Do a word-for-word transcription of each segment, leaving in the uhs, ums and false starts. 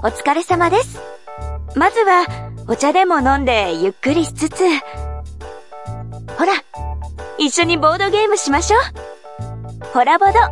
お疲れ様です。まずはお茶でも飲んでゆっくりしつつ、ほら、一緒にボードゲームしましょう。ホラボド。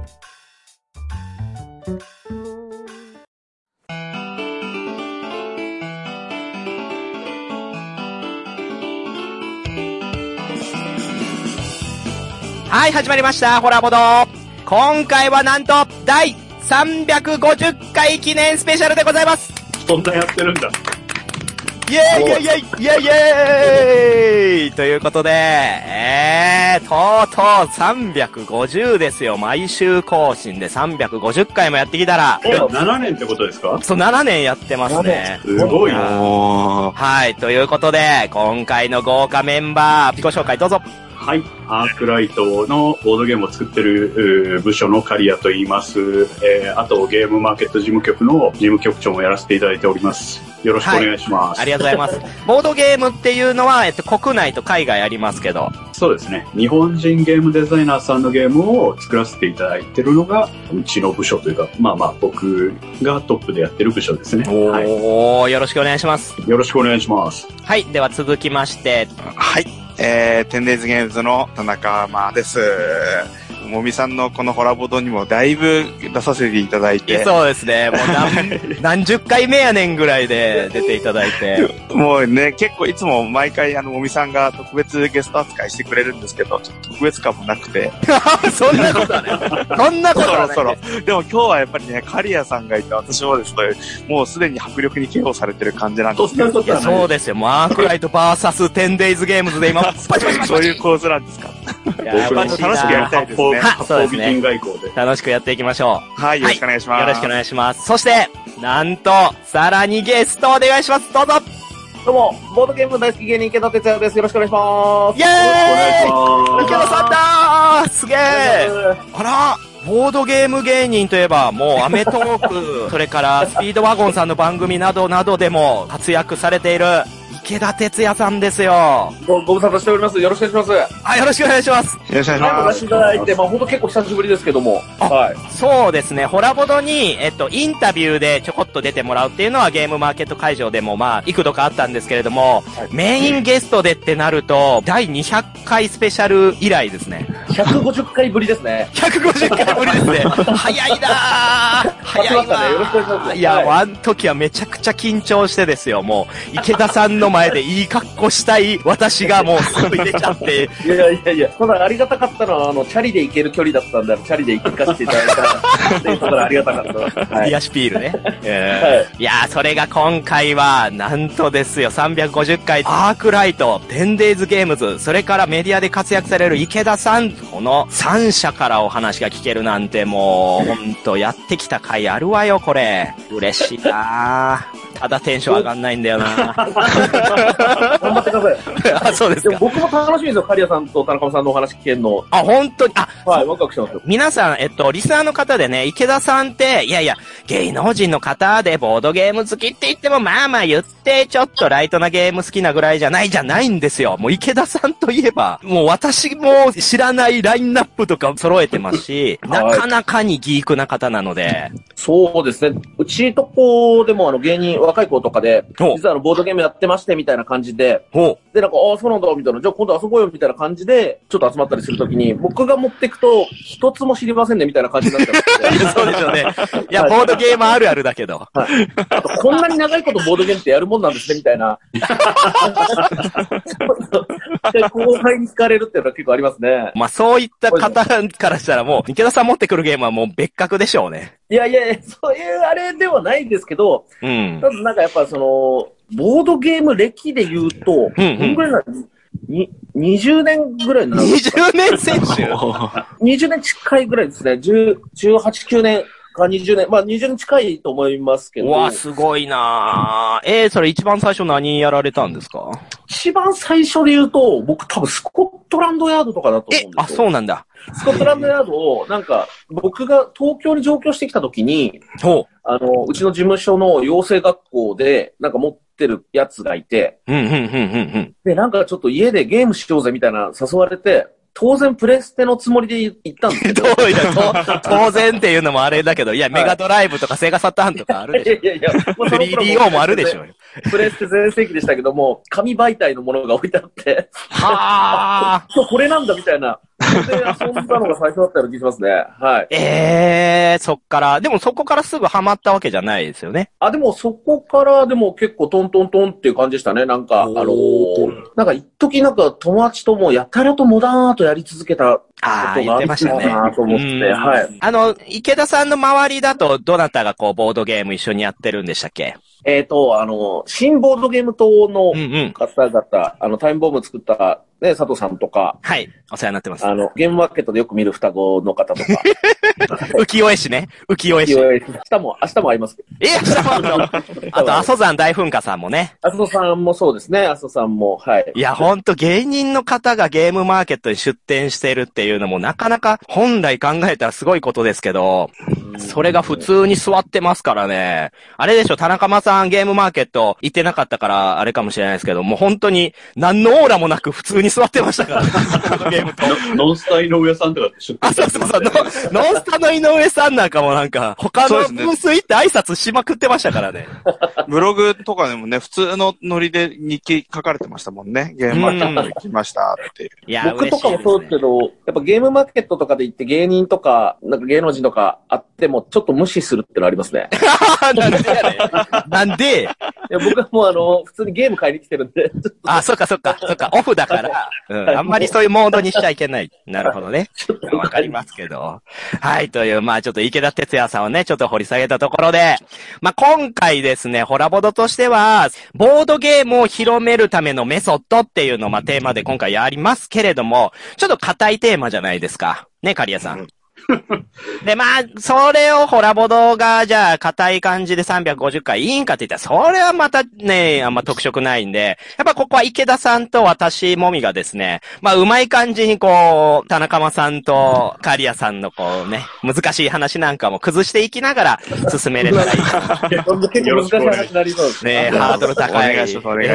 はい、始まりました。ホラボド。今回はなんと第さんびゃくごじゅっかい記念スペシャルでございます。 そんなやってるんだ。 イェーイイェイイェイイェイイェイということで、えー、とうとうさんびゃくごじゅうですよ。毎週更新でさんびゃくごじゅっかいもやってきたら。 え、ななねんってことですか？ そう、ななねんやってますね。 すごいな。 はい、ということで、今回の豪華メンバー、自己紹介どうぞ。 はい。アークライトのボードゲームを作ってる部署の刈谷と言います。えー、あとゲームマーケット事務局の事務局長もやらせていただいております。よろしくお願いします。 はい、ありがとうございます。ボードゲームっていうのは、えっと、国内と海外ありますけど。 そうですね。日本人ゲームデザイナーさんのゲームを作らせていただいてるのが、うちの部署というか、まあまあ僕がトップでやってる部署ですね。 おー、 はい、 よろしくお願いします。 よろしくお願いします。 はい。では続きまして。 はい。えー、テンデイズゲームズの田中真です。もみさんのこのホラボドにもだいぶ出させていただいて。 そうですね。もう何、何十回目やねんぐらいで出ていただいて。 もうね、結構いつも毎回あの、もみさんが特別ゲスト扱いしてくれるんですけど、ちょっと特別感もなくて。 そんなことはね。そんなことはね。 そろそろ。でも今日はやっぱりね、刈谷さんがいて私もですね、もうすでに迫力にケアされてる感じなんですけど。 いや、そうですよ。もうアークライト ブイエス テンデイズ ゲームズで今、パチパチパチパチ。 そういう構図なんですか。 いやー、楽しくやりたいですね。 そうですね。楽しくやっていきましょう。はい、よろしくお願いします。 よろしくお願いします。そして、なんと、さらにゲストお願いします。どうぞ。 どうも、ボードゲーム大好き芸人池田哲也です。よろしくお願いします。 イェーイよろしくお願いします。 池田さんだーすげーあらボードゲーム芸人といえば、もうアメトーク、それからスピードワゴンさんの番組などなどでも活躍されている池田哲也さんですよ。 ご、ご無沙汰しております。よろしくお願いします。 はい、よろしくお願いします。 よろしくお願いします。 出していただいて、まあほんと結構久しぶりですけども。 はい。そうですね、ホラボドに、えっと、インタビューでちょこっと出てもらうっていうのはゲームマーケット会場でもまあ、幾度かあったんですけれども、はい、メインゲストでってなると、だいにひゃっかいスペシャル以来ですね。 ひゃくごじゅっかいぶりですね。 ひゃくごじゅっかいぶりですね。早いなぁ早いなぁ、 ね、よろしくお願いします。 いや、はい、あの時はめちゃくちゃ緊張してですよ、もう、池田さんの前でいい格好したい私がもうすぐ出ちゃって。 いやいやいや、ただありがたかったのは、あの、チャリで行ける距離だったんで、チャリで行かせていただいたっていうところありがたかった。 はい、リアシピールね。えーはい、いやー、それが今回は、なんとですよ、さんびゃくごじゅっかい、アークライト、テンデイズゲームズ、それからメディアで活躍される池田さん、このさん社からお話が聞けるなんてもう、ほんとやってきた回あるわよ、これ。嬉しいなー。ただテンション上がんないんだよな頑張ってください。 あ、そうですか。 でも僕も楽しみですよ、刈谷さんと田中さんのお話聞けるの。 あ、本当に、あ、 はい、ワクワクしてますよ。 皆さん、えっと、リスナーの方でね、池田さんって、いやいや、芸能人の方でボードゲーム好きって言っても、まあまあ言って、ちょっとライトなゲーム好きなぐらいじゃないじゃないんですよ。もう池田さんといえば、もう私も知らないラインナップとか揃えてますし、なかなかにギークな方なので。 そうですね。うちとこでもあの芸人、若い子とかで、実はあのボードゲームやってましてみたいな感じで、で、なんか、ああ、そうなんだ、みたいな、じゃあ今度遊ぼうよ、みたいな感じで、ちょっと集まったりするときに、僕が持ってくと、一つも知りませんね、みたいな感じになっちゃって。 そうですよね。いや、ボードゲームあるあるだけど。 はい。あと、こんなに長いことボードゲームってやるもんなんですね、みたいな。後輩に聞かれるっていうのは結構ありますね。 まあ、そういった方からしたらもう、池田さん持ってくるゲームはもう別格でしょうね。 いやいやいや、そういうあれではないですけど、うん。ただなんかやっぱその、ボードゲーム歴で言うと、うんうん、どんぐらいなに、にじゅうねんぐらいになるんですか？ にじゅうねん選手にじゅうねん近いぐらいですね。じゅう、じゅうはち、きゅうねんかにじゅうねん。まあにじゅうねん近いと思いますけど。 うわ、すごいなぁ。えー、それ一番最初何やられたんですか？ 一番最初で言うと、僕多分スコットランドヤードとかだと思うんですよ。 え、あ、そうなんだ。 スコットランドヤードを、なんか、僕が東京に上京してきた時に、 ほう。 あの、うちの事務所の養成学校で、なんか持ってるやつがいて、 うん、うん、うん、うん。 で、なんかちょっと家でゲームしようぜみたいな誘われて、 当然プレステのつもりで行ったんですけど。 当然っていうのもあれだけど、いや、メガドライブとかセガサターンとかあるでしょ。いやいやいや、スリーディーオー もあるでしょうよ。 プレステ全盛期でしたけども、紙媒体のものが置いてあって、 はぁこれなんだみたいな。で、遊んだのが最初だったような気がしますね。はい。 ええー、そっから、でもそこからすぐハマったわけじゃないですよね。 あ、でもそこからでも結構トントントンっていう感じでしたね。なんか、あのー、なんか一時なんか友達ともやたらとモダンアートやり続けたことがあったなと思って、はい。 あの、池田さんの周りだとどなたがこうボードゲーム一緒にやってるんでしたっけ？ えっと、あの、新ボードゲーム党の方々、うんうん、あの、タイムボム作ったね、佐藤さんとか。 はい。お世話になってます。 あの、ゲームマーケットでよく見る双子の方とか。 浮世絵師ね。浮世絵師。 明日も、明日も会いますけど。 え、明日も会うの？あと、阿蘇山大噴火さんもね。 阿蘇さんもそうですね。阿蘇さんも、はい。 いや、ほんと芸人の方がゲームマーケットに出店してるっていうのもなかなか本来考えたらすごいことですけど、それが普通に座ってますからね。あれでしょ、田中間さんゲームマーケット行ってなかったからあれかもしれないですけど、もう本当に何のオーラもなく普通に座ってましたから、ね、ゲームと。 ノンスタ井上さんとか出店してましたね。 あ、そうそうそう。ノンスタの井上さんなんかもなんか、他のブース行って挨拶しまくってましたからね。 ブログとかでもね、普通のノリで日記書かれてましたもんね。ゲームマーケット行きましたっていう。 いや、僕とかもそうですけど、やっぱゲームマーケットとかで行って芸人とか、なんか芸能人とかあってもちょっと無視するってのありますね。 なんでやねん。なんでいや僕はもうあの、普通にゲーム買いに来てるんで。 あ、そっかそっか、そっか、オフだから、うん、あんまりそういうモードにしちゃいけない。なるほどね。わかりますけど。はい、という、まあちょっと池田哲也さんをね、ちょっと掘り下げたところで、まあ今回ですね、ホラボドとしては、ボードゲームを広めるためのメソッドっていうのをまあテーマで今回やりますけれども、ちょっと硬いテーマじゃないですか。ね、カリアさん。で、まあ、それをホラボドが、じゃあ、硬い感じでさんびゃくごじゅっかいいいんかって言ったら、それはまたね、あんま特色ないんで、やっぱここは池田さんと私もみがですね、まあ、うまい感じにこう、田中間さんとカリアさんのこうね、難しい話なんかも崩していきながら進めれたらいいかな。 結構難しい話になりそうですね。ハードル高い。 お願いします、お願いします。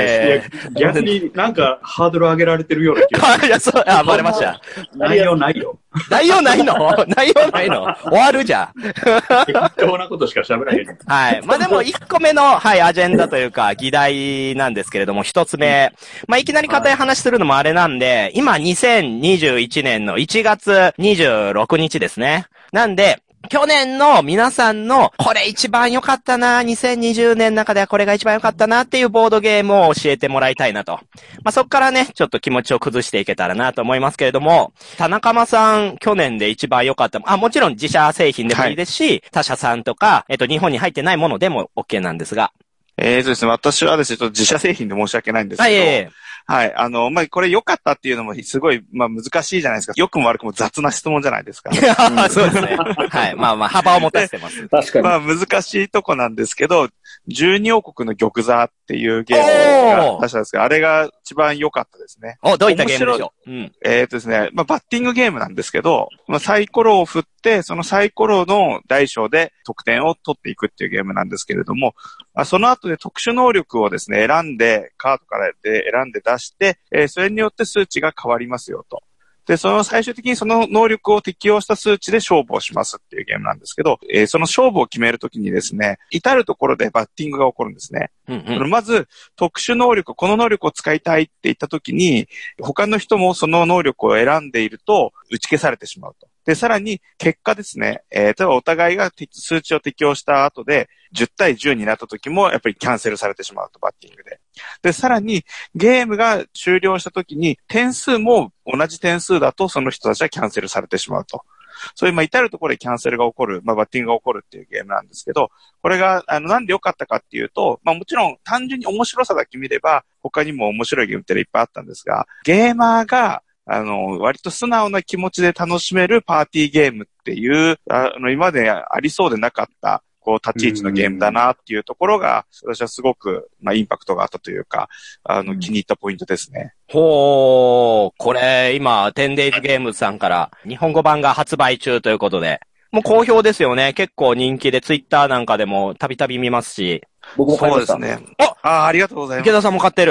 逆になんかハードル上げられてるような気がする。 いや、そう、あ、バレました。 内容ないよ。 内容ないの内容ないの終わるじゃん。 適当なことしか喋らへん。 はい。まあ、でもいっこめの、はい、アジェンダというか、議題なんですけれども、ひとつめ。まあ、いきなり硬い話するのもあれなんで、今、にせんにじゅういちねんのいちがつにじゅうろくにちですね。なんで、去年の皆さんの、これ一番良かったな、にせんにじゅうねんの中ではこれが一番良かったなっていうボードゲームを教えてもらいたいなと。まあ、そっからね、ちょっと気持ちを崩していけたらなと思いますけれども、田中間さん、去年で一番良かった、あ、もちろん自社製品でもいいですし、はい、他社さんとか、えっと、日本に入ってないものでも OK なんですが。 えーとですね、私はですね、ちょっと自社製品で申し訳ないんですけど、はい、えーはい。あの、まあ、これ良かったっていうのもすごい、まあ、難しいじゃないですか。良くも悪くも雑な質問じゃないですか。 そうですね。はい。まあまあ、幅を持たせてます。 確かに。 まあ、難しいとこなんですけど、じゅうにおこくの玉座っていうゲームが出したんですけど、あれが一番良かったですね。 お、どういったゲームでしょう？うん。 えーとですね、まあ、バッティングゲームなんですけど、まあ、サイコロを振って、そのサイコロの大小で得点を取っていくっていうゲームなんですけれども、まあ、その後で特殊能力をですね、選んで、カードからで選んで出して、えー、それによって数値が変わりますよと。で、その最終的にその能力を適用した数値で勝負をしますっていうゲームなんですけど、えー、その勝負を決めるときにですね、至るところでバッティングが起こるんですね。うんうん、まず、特殊能力、この能力を使いたいって言ったときに、他の人もその能力を選んでいると打ち消されてしまうと。で、さらに結果ですね、えー、例えばお互いが数値を適用した後で、じゅうたいじゅうになった時もやっぱりキャンセルされてしまうと、バッティングで。で、さらにゲームが終了した時に点数も同じ点数だとその人たちはキャンセルされてしまうと。そういう、まあ、至るところでキャンセルが起こる、まあ、バッティングが起こるっていうゲームなんですけど、これが、あの、なんで良かったかっていうと、まあ、もちろん単純に面白さだけ見れば、他にも面白いゲームっていっぱいあったんですが、ゲーマーが、あの、割と素直な気持ちで楽しめるパーティーゲームっていう、あの、今までありそうでなかった、こう、立ち位置のゲームだなっていうところが、私はすごく、まあ、インパクトがあったというか、あの、気に入ったポイントですね。 ほー、これ、今、テンデイズゲームズさんから日本語版が発売中ということで、もう好評ですよね。結構人気で、ツイッターなんかでもたびたび見ますし。 僕も買いました。 そうですね。ああ、ありがとうございます。 池田さんも買ってる。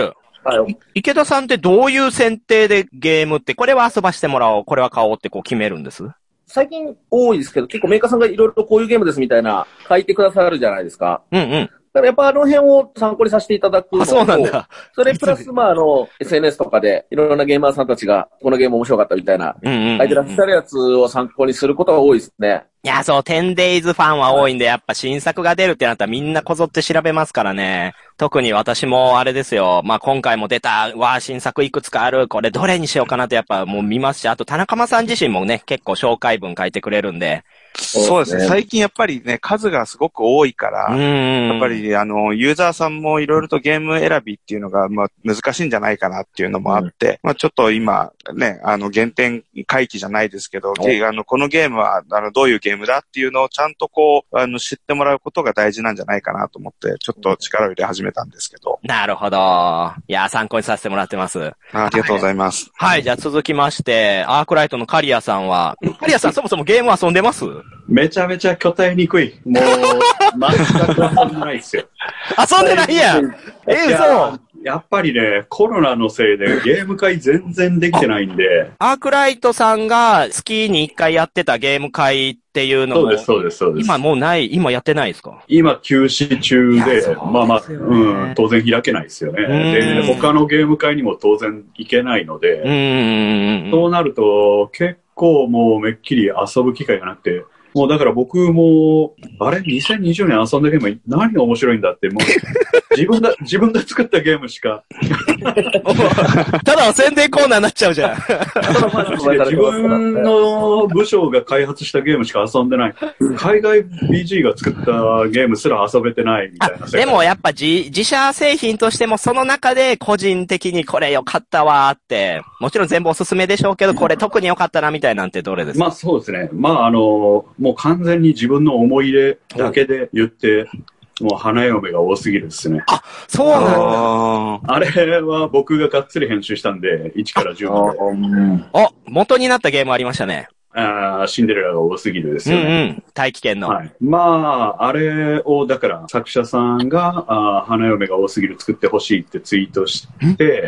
はい。 池田さんってどういう選定でゲームって、これは遊ばしてもらおう、これは買おうってこう決めるんです？ 最近多いですけど、結構メーカーさんがいろいろとこういうゲームですみたいな書いてくださるじゃないですか。 うんうん。 だからやっぱあの辺を参考にさせていただくのと。 あ、そうなんだ。 それプラス、まああの、エスエヌエス とかでいろいろなゲーマーさんたちがこのゲーム面白かったみたいな、書いてらっしゃるやつを参考にすることが多いですね。 いや、そう、テンデイズ ファンは多いんで、やっぱ新作が出るってなったらみんなこぞって調べますからね。特に私もあれですよ。まあ、今回も出た、わあ、新作いくつかある。これどれにしようかなってやっぱもう見ますし、あと田中間さん自身もね、結構紹介文書いてくれるんで。 そうですね。最近やっぱりね、数がすごく多いから、やっぱりあの、ユーザーさんもいろいろとゲーム選びっていうのが、まあ、難しいんじゃないかなっていうのもあって、うん、まあ、ちょっと今、ね、あの、原点回帰じゃないですけど、あの、このゲームは、あの、どういうゲームだっていうのをちゃんとこう、あの、知ってもらうことが大事なんじゃないかなと思って、ちょっと力を入れ始めたんですけど。 なるほど。いや、参考にさせてもらってます。 ありがとうございます。 はい、はい、じゃあ続きまして、アークライトのカリアさんは、カリアさんそもそもゲーム遊んでます？ めちゃめちゃ巨体にくい。もう、全く遊んでないですよ。 遊んでないやん。え、嘘。 やっぱりね、コロナのせいでゲーム会全然できてないんで。 アークライトさんが月に一回やってたゲーム会っていうのも。 そうです、そうです、そうです。 今もうない、今やってないですか？ 今休止中で、まあまあ、うん、当然開けないですよね。で、他のゲーム会にも当然行けないので、うんそうなると結構もうめっきり遊ぶ機会がなくて、もうだから僕も、あれ ?にせんにじゅうねん遊んだゲーム何が面白いんだって、もう自分だ、自分で作ったゲームしか。 ただの宣伝コーナーになっちゃうじゃん。 自分の部署が開発したゲームしか遊んでない。海外 ビージー が作ったゲームすら遊べてないみたいな。 でもやっぱ自、自社製品としてもその中で個人的にこれ良かったわーって、もちろん全部おすすめでしょうけど、これ特に良かったなみたいなんてどれですか？ まあそうですね。まああの、もう完全に自分の思い入れだけで言って、もう花嫁が多すぎるですね。 あ、そうなんだ。あれは僕ががっつり編集したんで、いちからじゅうまで。 あ、元になったゲームありましたね。 あシンデレラが多すぎるですよね。 うんうん。大気圏の。 はい。まあ、あれを、だから作者さんが、あ花嫁が多すぎる作ってほしいってツイートして、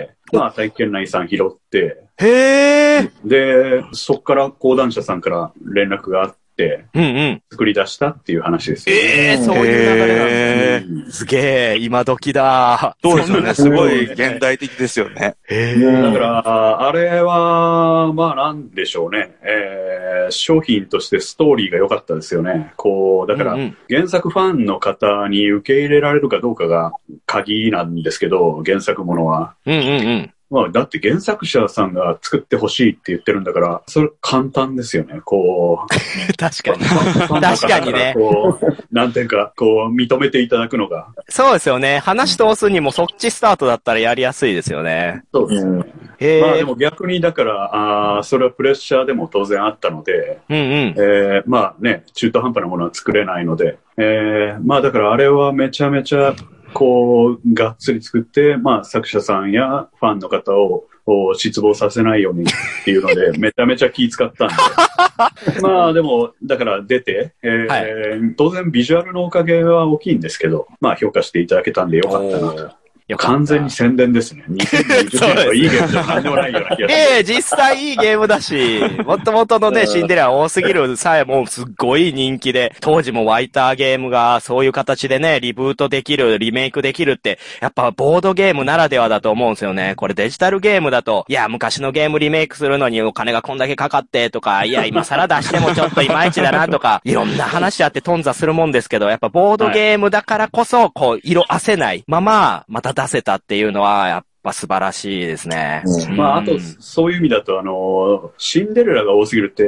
まあ、大気圏内さん拾って、 へー。 で、そっから講談社さんから連絡があって、 うんうん。 作り出したっていう話ですよね。 ええー、そういう流れなんですね。すげえ、今時だ。 そうですよね。すごい現代的ですよね。 へえ。だから、あれは、まあなんでしょうね。えー、商品としてストーリーが良かったですよね。こう、だから、うんうん、原作ファンの方に受け入れられるかどうかが鍵なんですけど、原作ものは。 うんうんうん。 まあ、だって原作者さんが作ってほしいって言ってるんだから、それ簡単ですよね、こう。 確かに。確かにね。 こう、なんていうか、こう、認めていただくのが。 そうですよね。話通すにもそっちスタートだったらやりやすいですよね。 そうですね。へまあでも逆にだから、あそれはプレッシャーでも当然あったので、 うんうん。 えー、まあね、中途半端なものは作れないので、えー、まあだからあれはめちゃめちゃ、こう、がっつり作って、まあ、作者さんやファンの方を失望させないようにっていうので、めちゃめちゃ気使ったんで。まあ、でも、だから出て、えーはい、当然ビジュアルのおかげは大きいんですけど、まあ、評価していただけたんでよかったなと。完全に宣伝ですね。にせんにじゅうねんはいいゲームじゃ何でもないような気がする。 ええ、実際いいゲームだし、もともとのね、シンデレラ多すぎるさえもすっごい人気で、当時も湧いたゲームがそういう形でね、リブートできる、リメイクできるって、やっぱボードゲームならではだと思うんですよね。これデジタルゲームだと、いや、昔のゲームリメイクするのにお金がこんだけかかってとか、いや、今更出してもちょっといまいちだなとか、いろんな話あって頓挫するもんですけど、やっぱボードゲームだからこそ、こう、色褪せないまま、また出せたっていうのは、やっぱ素晴らしいですね。 うん、まあ、あと、そういう意味だと、あの、シンデレラが多すぎるって、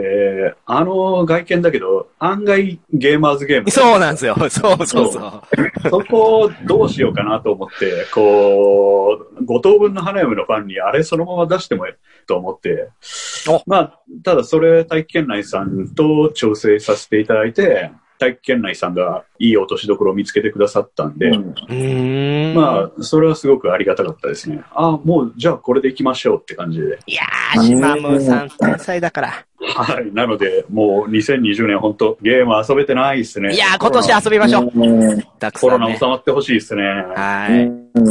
あの外見だけど、案外ゲーマーズゲーム。 そうなんですよ。そうそうそう。そ, そこをどうしようかなと思って、こう、ご等分の花嫁のファンにあれそのまま出してもいいと思って、まあ、ただそれ、大気圏内さんと調整させていただいて、大気圏内さんがいい落としどころを見つけてくださったんで、うん、まあ、それはすごくありがたかったですね。ああ、もう、じゃあこれで行きましょうって感じで。 いやー、シマムーさん天才だから。 はい。なので、もうにせんにじゅうねん本当ゲーム遊べてないですね。 いやー、今年遊びましょう。 コロナ収まってほしいですね。 はい。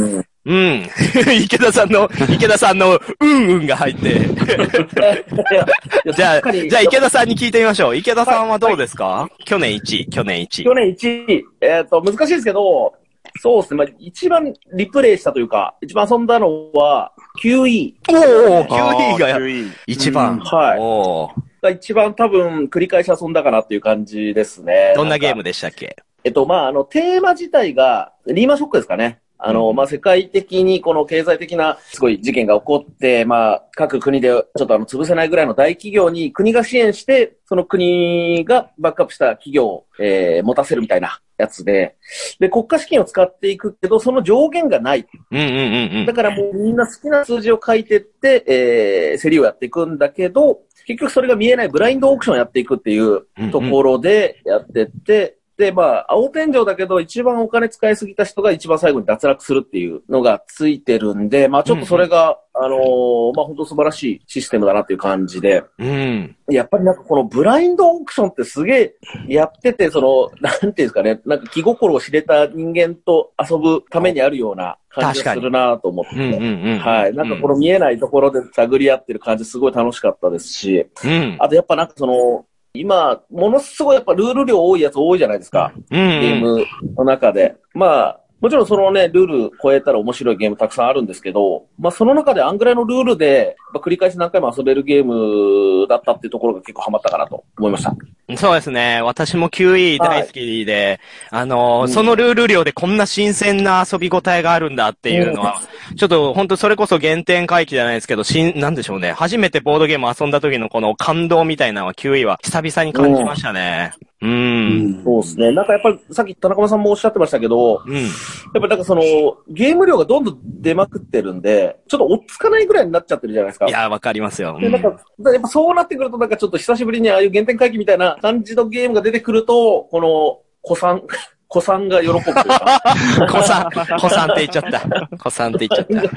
うん。池田さんの、池田さんの、うんうんが入って。じゃあ、じゃあ池田さんに聞いてみましょう。池田さんはどうですか？はいはい、去年いちい、去年いちい。 去年いちい。えっと、難しいですけど、そうですね。まあ、一番リプレイしたというか、一番遊んだのは、キューイー。 おー、キューイー が一番。 はい。 おー。 が一番多分繰り返し遊んだかなっていう感じですね。 どんなゲームでしたっけ？ えっと、まあ、あの、テーマ自体が、リーマンショックですかね。あの、まあ、世界的にこの経済的なすごい事件が起こって、まあ、各国でちょっとあの、潰せないぐらいの大企業に国が支援して、その国がバックアップした企業を、えー、持たせるみたいなやつで、で、国家資金を使っていくけど、その上限がない。 うんうんうんうん。 だからもうみんな好きな数字を書いてって、えー、競りをやっていくんだけど、結局それが見えないブラインドオークションをやっていくっていうところでやってって、うんうん、で、まあ、青天井だけど、一番お金使いすぎた人が一番最後に脱落するっていうのがついてるんで、まあ、ちょっとそれが、うんうん、あのー、まあ、本当素晴らしいシステムだなっていう感じで、 うん。 やっぱりなんかこのブラインドオークションってすげえやってて、その、なんていうんですかね、なんか気心を知れた人間と遊ぶためにあるような感じがするなと思って、 うんうんうん、 はい。なんかこの見えないところで探り合ってる感じすごい楽しかったですし、 うん、 あとやっぱなんかその、今、ものすごいやっぱルール量多いやつ多いじゃないですか。 うんうん、 ゲームの中で。まあ、もちろんそのね、ルール超えたら面白いゲームたくさんあるんですけど、まあその中であんぐらいのルールで、まあ、繰り返し何回も遊べるゲームだったっていうところが結構ハマったかなと思いました。 そうですね。私も キューイー 大好きで、はい、あのーうん、そのルール量でこんな新鮮な遊び応えがあるんだっていうのは、うん、ちょっと本当それこそ原点回帰じゃないですけど、しん、なんでしょうね。初めてボードゲーム遊んだ時のこの感動みたいなのは キューイー は久々に感じましたね。うん。うん、 そうですね。なんかやっぱりさっき田中さんもおっしゃってましたけど、うん、やっぱりなんかそのゲーム量がどんどん出まくってるんで、ちょっと追っつかないぐらいになっちゃってるじゃないですか。 いや、わかりますよ。うん、 で、なんか、やっぱそうなってくるとなんかちょっと久しぶりにああいう原点回帰みたいな感じのゲームが出てくると、この子さん、子さんが喜ぶというか。 子さん、子さんって言っちゃった。子さんって言っちゃった。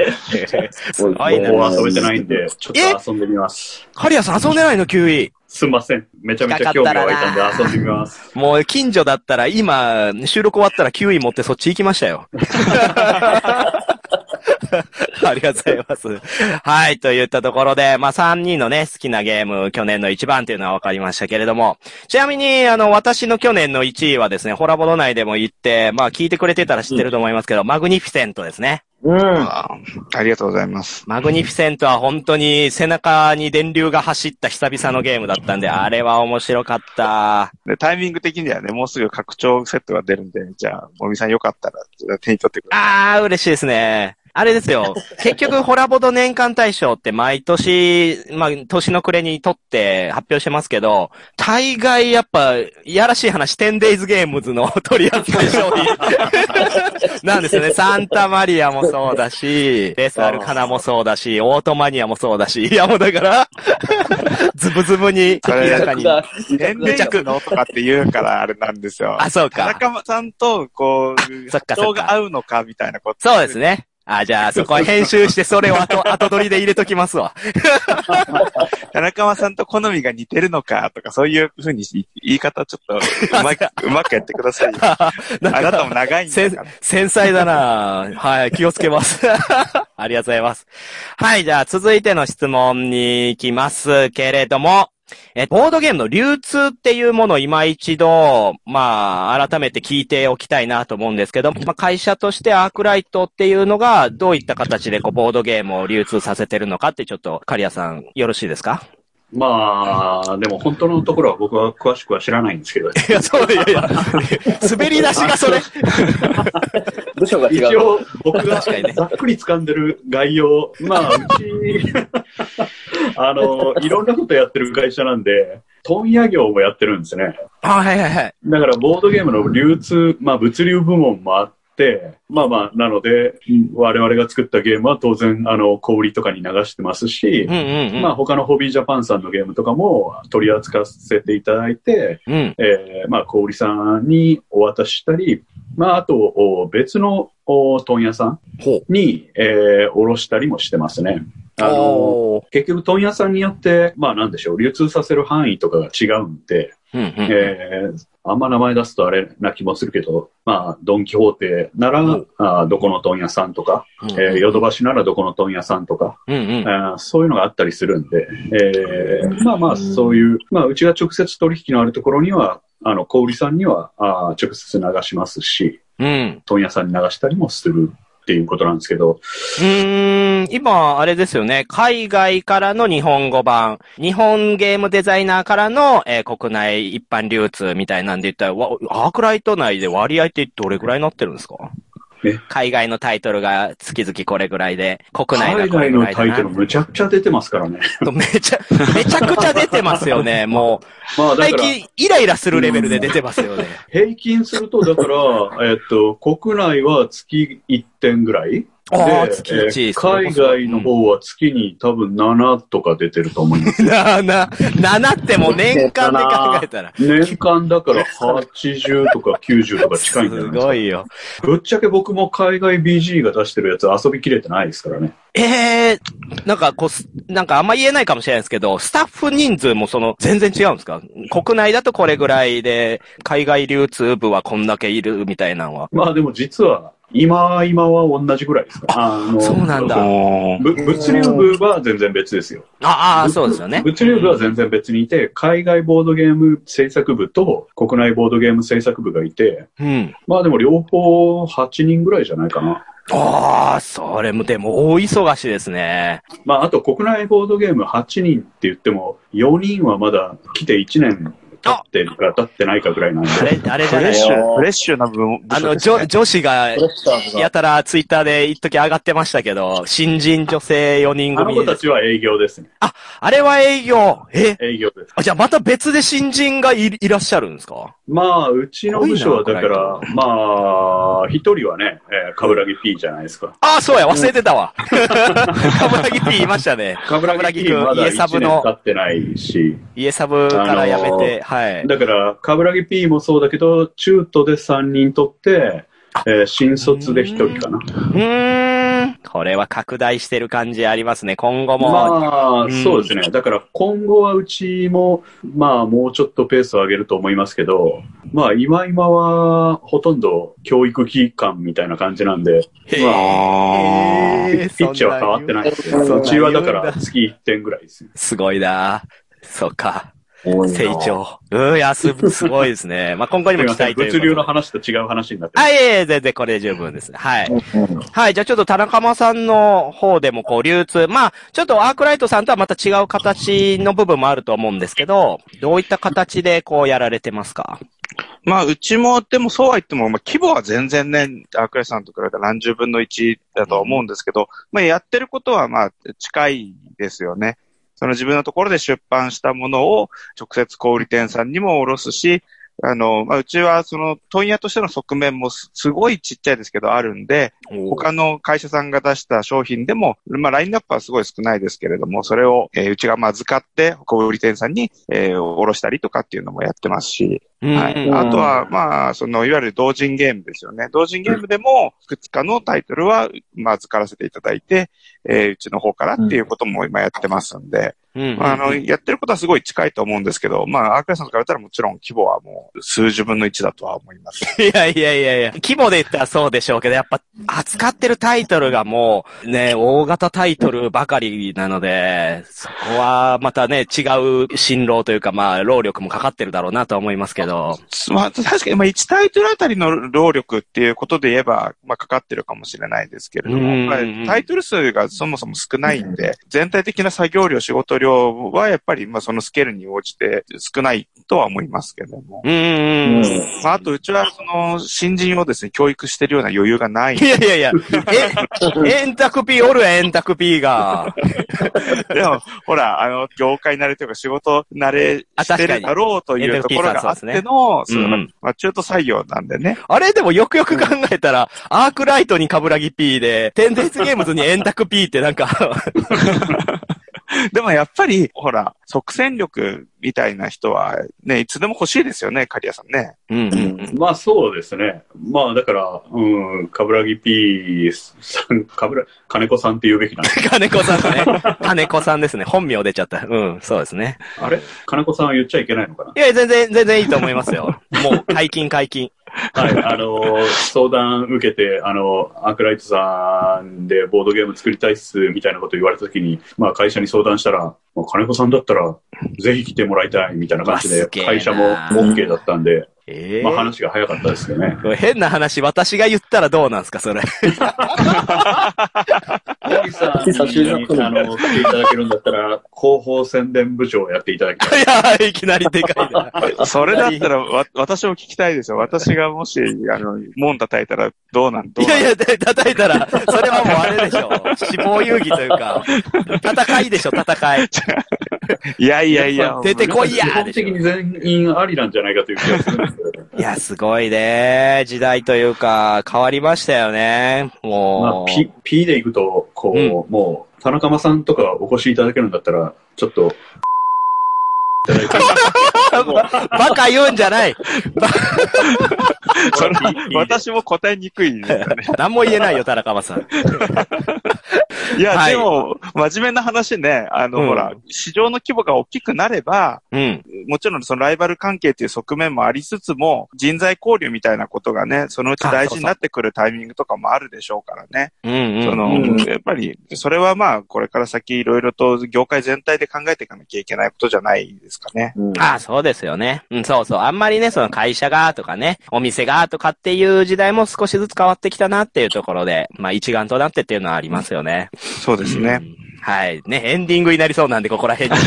すごいな。 もう遊べてないんで、ちょっと遊んでみます。 カリアさん遊んでないの キューイー。 すみません。めちゃめちゃ興味が湧いたんで遊んでみます。 もう近所だったら今、収録終わったらキューイー持ってそっち行きましたよ。ありがとうございます。はい、といったところで、まあ、さんにんのね、好きなゲーム、去年のいちばんっていうのは分かりましたけれども、ちなみに、あの、私の去年のいちいはですね、ホラボド内でも言って、まあ、聞いてくれてたら知ってると思いますけど、うん、マグニフィセントですね。 うん。 あ, ありがとうございます。 マグニフィセントは本当に背中に電流が走った久々のゲームだったんで、あれは面白かった。 でタイミング的にはね、もうすぐ拡張セットが出るんで、じゃあ、もみさんよかったら手に取ってください。 あー、嬉しいですね。あれですよ。結局、ホラボド年間大賞って毎年、まあ、年の暮れにとって発表してますけど、大概やっぱ、いやらしい話、テンデイズゲームズの取り扱い商品なんですよね。サンタマリアもそうだし、レスアルカナもそうだし、オートマニアもそうだし、いやもうだから、ズブズブに、明らかに。 テンデイズのとかって言うからあれなんですよ。 あ、そうか。 田中さんと、こう、 そっかそっか。 人が合うのかみたいなこと。 そうですね。あ、じゃあそこは編集してそれを後、後取りで入れときますわ。 田中さんと好みが似てるのかとか、そういう風に言い方ちょっとうまく、うまくやってくださいよ。あなたも長いんだから。 繊細だなはい、気をつけます。ありがとうございます。はい、じゃあ続いての質問に行きますけれども、え、ボードゲームの流通っていうものを今一度、まあ、改めて聞いておきたいなと思うんですけど、まあ、会社としてアークライトっていうのがどういった形でこう、ボードゲームを流通させてるのかってちょっと、カリアさん、よろしいですか？ まあ、でも本当のところは僕は詳しくは知らないんですけど。いや、そういやいや、滑り出しがそれ。 部署が違う。 一応、僕がざっくり掴んでる概要、まあ、うち、あの、いろんなことやってる会社なんで、問屋業もやってるんですね。 あ、はいはいはい。 だから、ボードゲームの流通、まあ、物流部門もあって、まあまあ、なので、我々が作ったゲームは当然、あの、小売りとかに流してますし、 うんうんうん、 まあ他のホビージャパンさんのゲームとかも取り扱わせていただいて、 うん、 えー、まあ小売りさんにお渡ししたり、まああと別の問屋さんに、えー、卸したりもしてますね。あの、結局問屋さんによって、まあなんでしょう、流通させる範囲とかが違うんで、 うんうん、 えー、あんま名前出すとあれな気もするけど、まあ、ドンキホーテなら、うん、あどこの問屋さんとか、うんうん、えー、ヨドバシならどこの問屋さんとか、うんうんあ、そういうのがあったりするんで、えー、まあまあ、そういう、まあ、うちが直接取引のあるところには、あの、小売さんには、あ直接流しますし、うん、問屋さんに流したりもするっていうことなんですけど。 うーん、今、あれですよね。海外からの日本語版、日本ゲームデザイナーからの、えー、国内一般流通みたいなんで言ったら、アークライト内で割合ってどれぐらいになってるんですか？海外のタイトルが月々これぐらいで、国内がこれぐらいだな。 海外のタイトルむちゃくちゃ出てますからね。 めちゃ、めちゃくちゃ出てますよね、もう。まあ、最近、イライラするレベルで出てますよね。 平均すると、だから、えっと、国内は月いってんぐらいああ、月いち、 えー、海外の方は月に多分ななとか出てると思います。 なな、ななってもう年間で考えたら。 年間だからはちじゅうとかきゅうじゅうとか近いんじゃないですか。 すごいよ。 ぶっちゃけ僕も海外 ビージー が出してるやつ遊びきれてないですからね。 ええー、なんかこう、なんかあんま言えないかもしれないですけど、スタッフ人数もその、全然違うんですか？国内だとこれぐらいで、海外流通部はこんだけいるみたいなのは。 まあでも実は、今、今は同じぐらいですか。 あの、そうなんだ。 ぶ物流部は全然別ですよ。 ああ、そうですよね。 物流部は全然別にいて、海外ボードゲーム制作部と国内ボードゲーム制作部がいて、うん、まあでも両方はちにんぐらいじゃないかな。 ああ、それもでも大忙しですね。 まああと国内ボードゲームはちにんって言っても、よにんはまだ来ていちねん。立ってるか立ってないかぐらいなんで。 あれ、あれじゃないよ。フレッシュな分、 あの、女、女子が、やたらツイッターで一時上がってましたけど、新人女性よにん組。 あの子たちは営業ですね。 あ、あれは営業。え営業です。 あ、じゃあまた別で新人が い, いらっしゃるんですか？ まあ、うちの部署はだから、まあ、一人はね、えー、カブラギ P じゃないですか。 ああ、そうや、忘れてたわ。カブラギ P いましたね。 カブラギ P まだいちねん経ってないし。 家サブから辞めて、はい。 だから、カブラギ P もそうだけど、中途でさんにん取って、えー、新卒でひとりかな。うーん。これは拡大してる感じありますね、今後も。 まあ、そうですね。だから今後はうちも、まあもうちょっとペースを上げると思いますけど、まあ今今はほとんど教育機関みたいな感じなんで、まあ、ピッチは変わってないですけど、うちはだから月いってんぐらいですね。 すごいな。そうか。成長。うん、いや、す、すごいですね。まあ、今後にも期待という。 物流の話と違う話になってます。 あ、いえいえ、全然これで十分ですね。はい。はい、じゃあちょっと田中間さんの方でもこう流通。まあ、ちょっとアークライトさんとはまた違う形の部分もあると思うんですけど、どういった形でこうやられてますか？ まあ、うちも、でもそうは言っても、まあ、規模は全然ね、アークライトさんと比べたら何十分の一だとは思うんですけど、まあ、やってることはまあ、近いですよね。その自分のところで出版したものを直接小売店さんにも卸すし、あの、まあ、うちはその問屋としての側面もすごいちっちゃいですけどあるんで、他の会社さんが出した商品でも、まあ、ラインナップはすごい少ないですけれども、それを、えー、うちがまあ預かって小売店さんに、えー、卸したりとかっていうのもやってますし、はい。あとは、まあ、その、いわゆる同人ゲームですよね。同人ゲームでも、いくつかのタイトルは、まあ、預からせていただいて、えー、うちの方からっていうことも今やってますんで、うんまあ、あの、やってることはすごい近いと思うんですけど、まあ、アークライトさんと比べたらもちろん規模はもう数十分の一だとは思います。 いやいやいやいや、規模で言ったらそうでしょうけど、やっぱ、扱ってるタイトルがもう、ね、大型タイトルばかりなので、そこはまたね、違う辛労というか、まあ、労力もかかってるだろうなとは思いますけど。 まあ、確かに、まあ、いちタイトルあたりの労力っていうことで言えば、まあ、かかってるかもしれないですけれども、まあ、タイトル数がそもそも少ないんで、全体的な作業量、仕事量はやっぱり、まあ、そのスケールに応じて少ないとは思いますけども。 うん。 まあ、あと、うちは、その、新人をですね、教育してるような余裕がない。 いやいやいや、え、円卓 P おる円卓 P が。 でも、ほら、あの、業界慣れというか仕事慣れしてるだろうというところがあっての、その、まあ、中途採用なんでね。 あれでもよくよく考えたら、アークライトにカブラギ P で、テンデイズゲームズに円卓 P ってなんかでもやっぱり、ほら、即戦力みたいな人はね、いつでも欲しいですよね、刈谷さんね。 うんうんうん。 まあそうですね。まあだから、うん、かぶらぎ P さん、かぶら、金子さんって言うべきなんです。 金子さんね。金子さんですね。本名出ちゃった。うん、そうですね。 あれ金子さんは言っちゃいけないのかないや、全然、全然いいと思いますよ。もう、解禁解禁。 はい、あの、相談受けて、あの、アークライトさんでボードゲーム作りたいっす、みたいなこと言われたときに、まあ会社に相談したら、まあ、金子さんだったら、ぜひ来てもらいたい、みたいな感じで、会社も OK だったんで、 えー、 まあ話が早かったですよね。 変な話、私が言ったらどうなんですか、それ。 森さんに、あの、来ていただけるんだったら、広報宣伝部長をやっていただきたい。 いや、いきなりでかいな。 それだったら、わ、私も聞きたいですよ。私がもし、あの、門叩いたらどうなんどうなんいやいや、叩いたら、それはもうあれでしょ。死亡遊戯というか、戦いでしょ、戦い。 いやいやいや。 出てこいや基本的に全員ありなんじゃないかという気がするんですけど。 いや、すごいね。時代というか、変わりましたよね。もう。 まあ、P、P で行くと、こう、うん、もう、田中間さんとかお越しいただけるんだったら、ちょっと、いただいて。 バカ言うんじゃない。 それ私も答えにくいですよね。 何も言えないよ、田中間さん。 いや、はい、でも、真面目な話ね、あの、うん、ほら、市場の規模が大きくなれば、うん、もちろんそのライバル関係っていう側面もありつつも、人材交流みたいなことがね、そのうち大事になってくるタイミングとかもあるでしょうからね。 うんうん、 その、うん、やっぱり、それはまあ、これから先いろいろと業界全体で考えていかなきゃいけないことじゃないですかね。 うん、ああ、そうですよね。うん、そうそう。あんまりね、その会社がとかね、お店がとかっていう時代も少しずつ変わってきたなっていうところで、まあ一丸となってっていうのはありますよね。 そうですね。 うん、はい。ね、エンディングになりそうなんで、ここら辺に。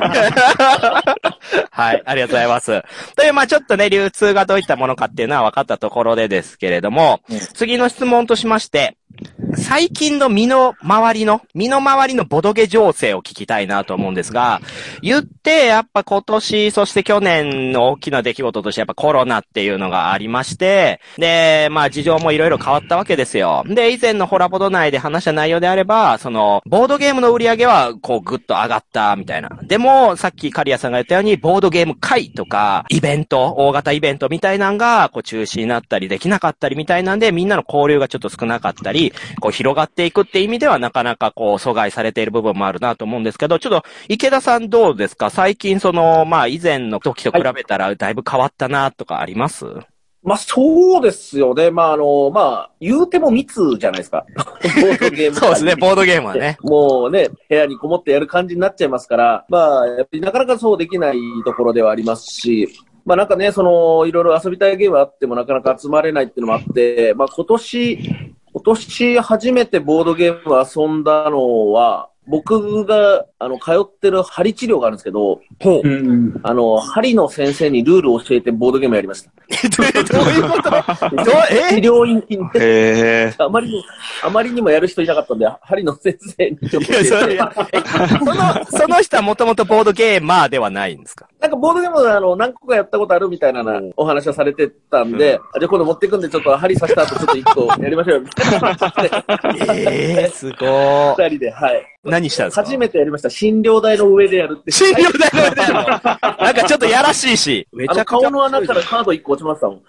はい、ありがとうございます。という、まあちょっとね、流通がどういったものかっていうのは分かったところでですけれども、うん、次の質問としまして、最近の身の回りの、身の回りのボドゲ情勢を聞きたいなと思うんですが、言って、やっぱ今年、そして去年の大きな出来事としてやっぱコロナっていうのがありまして、で、まあ事情もいろいろ変わったわけですよ。で、以前のホラボド内で話した内容であれば、その、ボードゲームの売り上げは、こう、ぐっと上がった、みたいな。でも、さっきカリアさんが言ったように、ボードゲーム会とか、イベント、大型イベントみたいなのが、こう、中止になったり、できなかったりみたいなんで、みんなの交流がちょっと少なかったり、こう広がっていくって意味ではなかなかこう阻害されている部分もあるなと思うんですけど、ちょっと池田さんどうですか？最近その、まあ以前の時と比べたらだいぶ変わったなとかあります？はい、 まあそうですよね。まああの、まあ言うても密じゃないですか。ボードゲーム。 そうですね、ボードゲームはね。 もうね、部屋にこもってやる感じになっちゃいますから、まあやっぱりなかなかそうできないところではありますし、まあなんかね、その、いろいろ遊びたいゲームあってもなかなか集まれないっていうのもあって、まあ今年、今年初めてボードゲーム遊んだのは、僕が、あの、通ってる針治療があるんですけど、 ほう。 あの、針の先生にルールを教えてボードゲームやりました。 どういうことどうえ治療院で、 あまりに、あまりにもやる人いなかったんで、針の先生にちょっと教えて。いや、それその、その人はもともとボードゲーマーではないんですか？ なんかボードゲームはあの、何個かやったことあるみたいなお話はされてたんで、うん、じゃあ今度持っていくんでちょっと針刺した後ちょっと一個やりましょうよ、みたいな感じで。 えー、すごー。 二人で、はい。 何したんですか？ 初めてやりました。診療台の上でやるって。 診療台の上でやるのなんかちょっとやらしいし。 めちゃくちゃ顔の穴からカードいっこ落ちましたもん。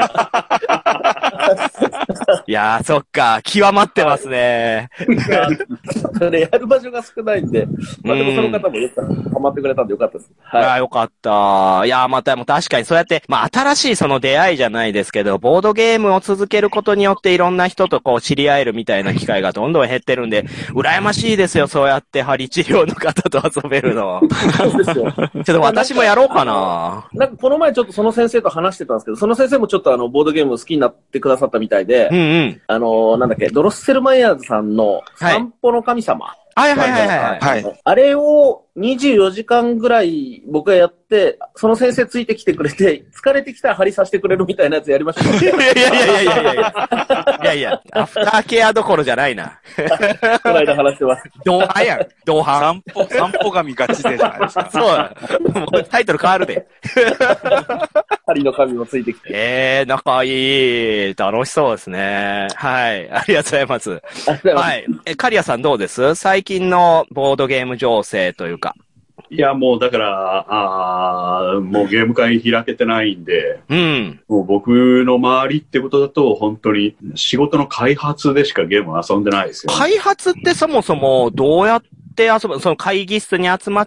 いやー、そっか。極まってますね。 ね、やる場所が少ないんで、まあでもその方もよくハマってくれたんでよかったです。はい。 ああ、よかった。いやー、またも確かにそうやって、まあ新しいその出会いじゃないですけど、ボードゲームを続けることによっていろんな人とこう知り合えるみたいな機会がどんどん減ってるんで、羨ましいですよ、そうやって針治療の方と遊べるの。 そうですよ。ちょっと私もやろうかな。 なんかこの前ちょっとその先生と話してたんですけど、その先生もちょっとあの、ボードゲーム好きになってくださったみたいで、 うんうん。 あの、なんだっけ、ドロッセルマイヤーズさんの散歩の神様。 はいはいはいはい。 はい。 あれをにじゅうよじかんぐらい僕がやって、その先生ついてきてくれて、疲れてきたら針刺してくれるみたいなやつやりました。 いやいやいやいやいやいや。いやいや、アフターケアどころじゃないな。 この間話してます。 同伴やん。同伴。 散歩、散歩神ガチでじゃないですか。 そう。もうタイトル変わるで。 針の紙もついてきて。 えー、仲いい。楽しそうですね。はい。ありがとうございます。 ありがとうございます。 はい。え、カリアさんどうです最近のボードゲーム情勢というか。 いや、もうだから、あもうゲーム会開けてないんで、 うん。 もう僕の周りってことだと、本当に仕事の開発でしかゲームを遊んでないですよ、ね。 開発ってそもそもどうやって遊ぶ、その会議室に集まって、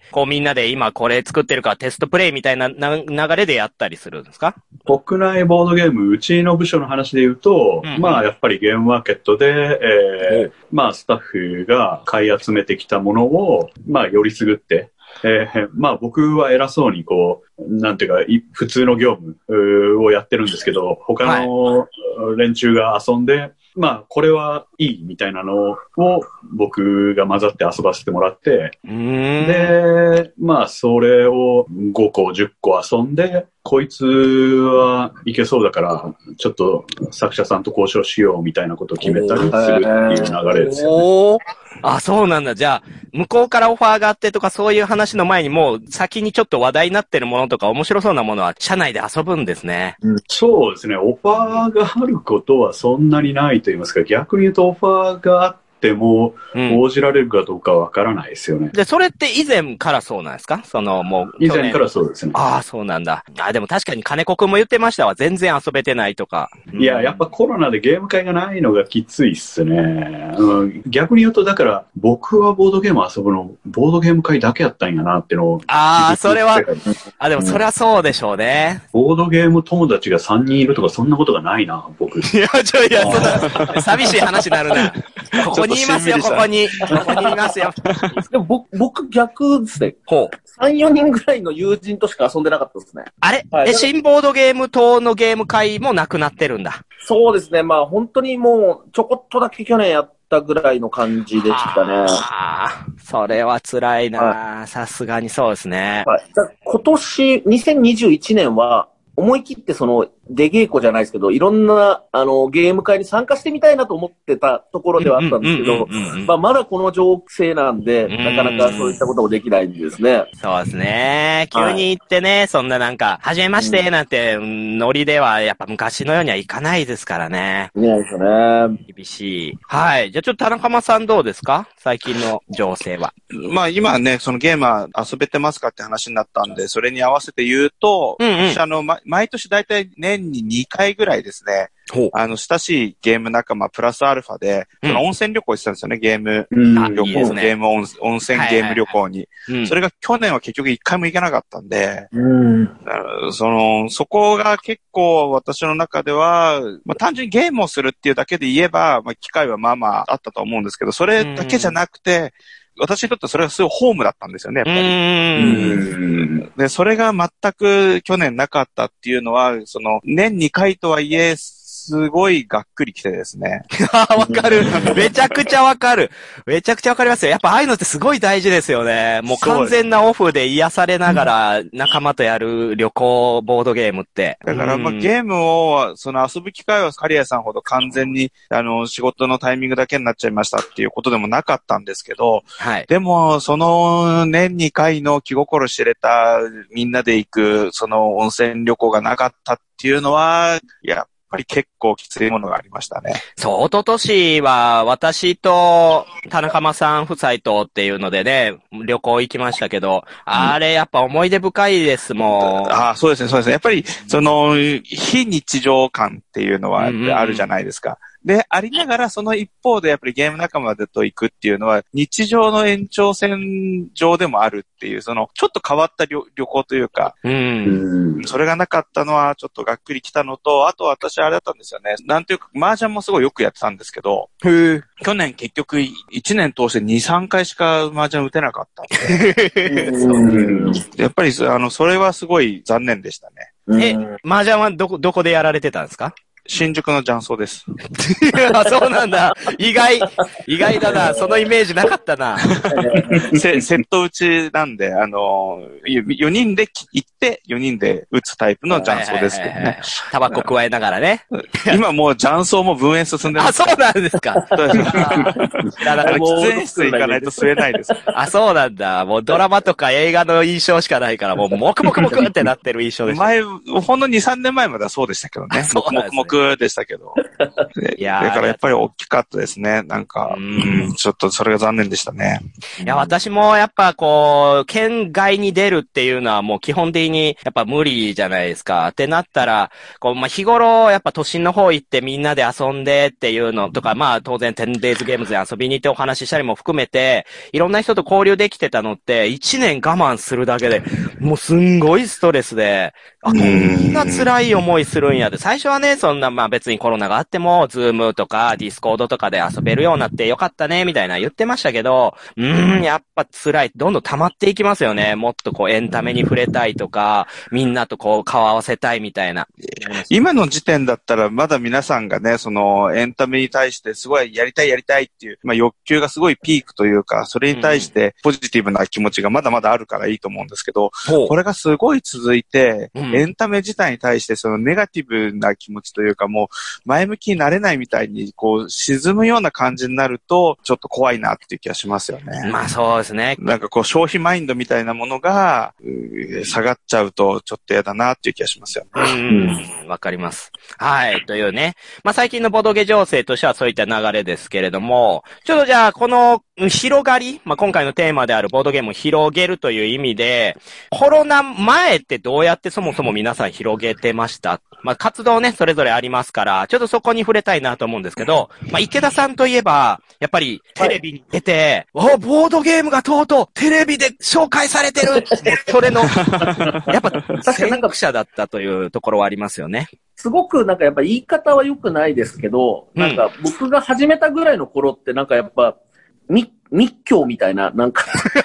こうみんなで今これ作ってるからテストプレイみたいなな流れでやったりするんですか？ 国内ボードゲーム、うちの部署の話で言うと、うんうん、まあやっぱりゲームマーケットで、えー、まあスタッフが買い集めてきたものを、まあよりすぐって、えー、まあ僕は偉そうにこう、なんていうか、普通の業務をやってるんですけど、他の連中が遊んで、はい、まあこれはいいみたいなのを僕が混ざって遊ばせてもらって、で、まあそれをごこ、じゅっこ遊んで、こいつはいけそうだから、ちょっと作者さんと交渉しようみたいなことを決めたりするっていう流れですよね。 あ、そうなんだ。じゃあ、向こうからオファーがあってとかそういう話の前にもう先にちょっと話題になってるものとか面白そうなものは社内で遊ぶんですね。 うん、そうですね。オファーがあることはそんなにないと言いますか、逆に言うとオファーがあってでも、応じられるかどうかわからないですよね。 で、それって以前からそうなんですか？その、もう。 以前からそうですね。 ああ、そうなんだ。あでも確かに金子くんも言ってましたわ。全然遊べてないとか。 いや、やっぱコロナでゲーム会がないのがきついっすね。うん、逆に言うと、だから、僕はボードゲーム遊ぶの、ボードゲーム会だけやったんやなってのを。 ああ、それは、あ、でもそれはそうでしょうね、 うん。ボードゲーム友達がさんにんいるとか、そんなことがないな、僕。いや、ちょ、いや、そんな、寂しい話になるな。ここにいますよ、ここに。ここにいますよ。 でも僕、僕逆ですね。ほう。さん、よにんぐらいの友人としか遊んでなかったですね。 あれ、はい、え、新ボードゲーム等のゲーム会もなくなってるんだ。 そうですね。まあ本当にもう、ちょこっとだけ去年やったぐらいの感じでしたね。 ああ、それは辛いな、さすがにそうですね。 はい。今年、にせんにじゅういちねんは、思い切ってその、出稽古じゃないですけど、いろんな、あの、ゲーム会に参加してみたいなと思ってたところではあったんですけど、まあ、まだこの情勢なんで、なかなかそういったこともできないんですね。 そうですね。急に行ってね、はい、そんななんか、はじめましてなんて、ノリでは、やっぱ昔のようにはいかないですからね。 いないですよね。 厳しい。はい。じゃあちょっと田中さんどうですか？最近の情勢は。 まあ今ね、そのゲームは遊べてますかって話になったんで、それに合わせて言うと、うんうん、私あの、ま、毎年だいたい年ににかいぐらいですね、あの、親しいゲーム仲間プラスアルファで、うん、その温泉旅行行ってたんですよね、ゲーム旅行、うんね、ゲーム温温泉ゲーム旅行に、はいはい。それが去年は結局一回も行けなかったんで、うん、その、そこが結構私の中では、まあ、単純にゲームをするっていうだけで言えば、まあ、機会はまあまああったと思うんですけど、それだけじゃなくて、うん私にとってそれがすごいホームだったんですよね、やっぱり。うんで、それが全く去年なかったっていうのは、その、年にかいとはいえ、すごいがっくりきてですね。 わかる。めちゃくちゃわかる。めちゃくちゃわかりますよ。やっぱああいうのってすごい大事ですよね。もう完全なオフで癒されながら仲間とやる旅行ボードゲームって。 だからまあゲームを、その遊ぶ機会はカリアさんほど完全に、あの、仕事のタイミングだけになっちゃいましたっていうことでもなかったんですけど、はい。でも、その年にかいの気心知れたみんなで行く、その温泉旅行がなかったっていうのは、いや、やっぱり結構きついものがありましたね。 そう、一昨年は私と田中さん夫妻とっていうのでね、旅行行きましたけど、あれやっぱ思い出深いですもん。 ああ、そうですね、そうですね。やっぱり、その、非日常感っていうのはあるじゃないですか。うんうんで、ありながらその一方でやっぱりゲーム仲間でと行くっていうのは日常の延長線上でもあるっていう、そのちょっと変わった 旅, 旅行というか、うん、それがなかったのはちょっとがっくりきたのと、あと私あれだったんですよね。なんていうか、麻雀もすごいよくやってたんですけど、へ去年結局いちねん通してに、さんかいしか麻雀打てなかったんで、うん、やっぱりあの、それはすごい残念でしたね。 え、麻雀はどこ、どこでやられてたんですか？ 新宿の雀荘です。 あ、そうなんだ。意外、意外だな。そのイメージなかったな。 セ, セット打ちなんで、あの、よにんで行って、よにんで打つタイプの雀荘ですけどね。 タバコ加えながらね。 今もう雀荘も分煙進んでます。 あ、そうなんですか。 知らなかった。喫煙室行かないと吸えないです。 あ、そうなんだ。もうドラマとか映画の印象しかないから、もう、もくもくもくってなってる印象です。 前、ほんのに、さんねんまえまではそうでしたけどね。もくもくもくでしたけど。いやだからやっぱり大きかったですね。なんか、うん、ちょっとそれが残念でしたね。 いや、私もやっぱこう、県外に出るっていうのはもう基本的にやっぱ無理じゃないですか。ってなったら、こう、まあ、日頃やっぱ都心の方行ってみんなで遊んでっていうのとか、まあ当然 テンデイズ ゲームズで遊びに行ってお話ししたりも含めて、いろんな人と交流できてたのって、いちねん我慢するだけで、もうすんごいストレスで、あ、こんな辛い思いするんやで。最初はね、そんな、まあ別にコロナがあっても、ズームとかディスコードとかで遊べるようになってよかったね、みたいな言ってましたけど、うーん、やっぱ辛い。どんどん溜まっていきますよね。もっとこうエンタメに触れたいとか、みんなとこう顔合わせたいみたいな。 今の時点だったらまだ皆さんがね、そのエンタメに対してすごいやりたいやりたいっていう、まあ欲求がすごいピークというか、それに対してポジティブな気持ちがまだまだあるからいいと思うんですけど、うん、これがすごい続いて、うん、エンタメ自体に対してそのネガティブな気持ちというか、もう前向きになれないみたいにこう沈むような感じになるとちょっと怖いなっていう気がしますよね。 まあそうですね。 なんかこう消費マインドみたいなものが下がっちゃうとちょっと嫌だなっていう気がしますよね。 うん、わかります。はい、というね。まあ最近のボドゲ情勢としてはそういった流れですけれども、ちょっとじゃあこの広がり、まあ今回のテーマであるボードゲームを広げるという意味で、コロナ前ってどうやってそもそも皆さん広げてました？まあ活動ね、それぞれありますから、ちょっとそこに触れたいなと思うんですけど、まあ池田さんといえば、やっぱりテレビに出て、はい、お、ボードゲームがとうとうテレビで紹介されてるそれの、やっぱ先駆者だったというところはありますよね。 すごくなんかやっぱ言い方は良くないですけど、うん、なんか僕が始めたぐらいの頃ってなんかやっぱ、み、密教みたいな、なんか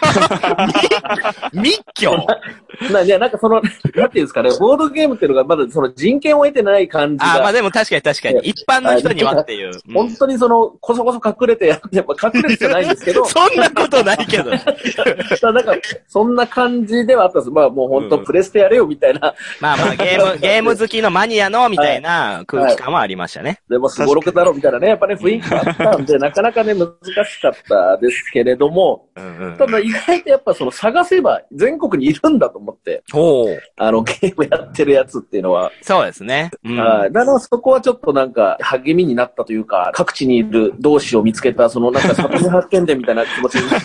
密教な、いや、なんかその、なんていうんですかね、ボードゲームっていうのがまだその人権を得てない感じが。 あ、まあでも確かに確かに。一般の人にはっていう。 うん、本当にその、こそこそ隠れてやって、やっぱ隠れてじゃないんですけど。 そんなことないけど。 なんか、そんな感じではあったんです。まあもう本当プレステやれよみたいな。うん、 まあまあゲーム、ゲーム好きのマニアのみたいな空気感はありましたね。はいはい、 でもすごろくだろみたいなね、やっぱね雰囲気があったんで、なかなかね難しかったですけれども、うんうん、ただ意外とやっぱその探せば全国にいるんだと思って、あのゲームやってるやつっていうのは。 そうですね。 うん、だからそこはちょっとなんか励みになったというか、各地にいる同志を見つけた、そのなんか里見発見伝みたいな気持ちになった。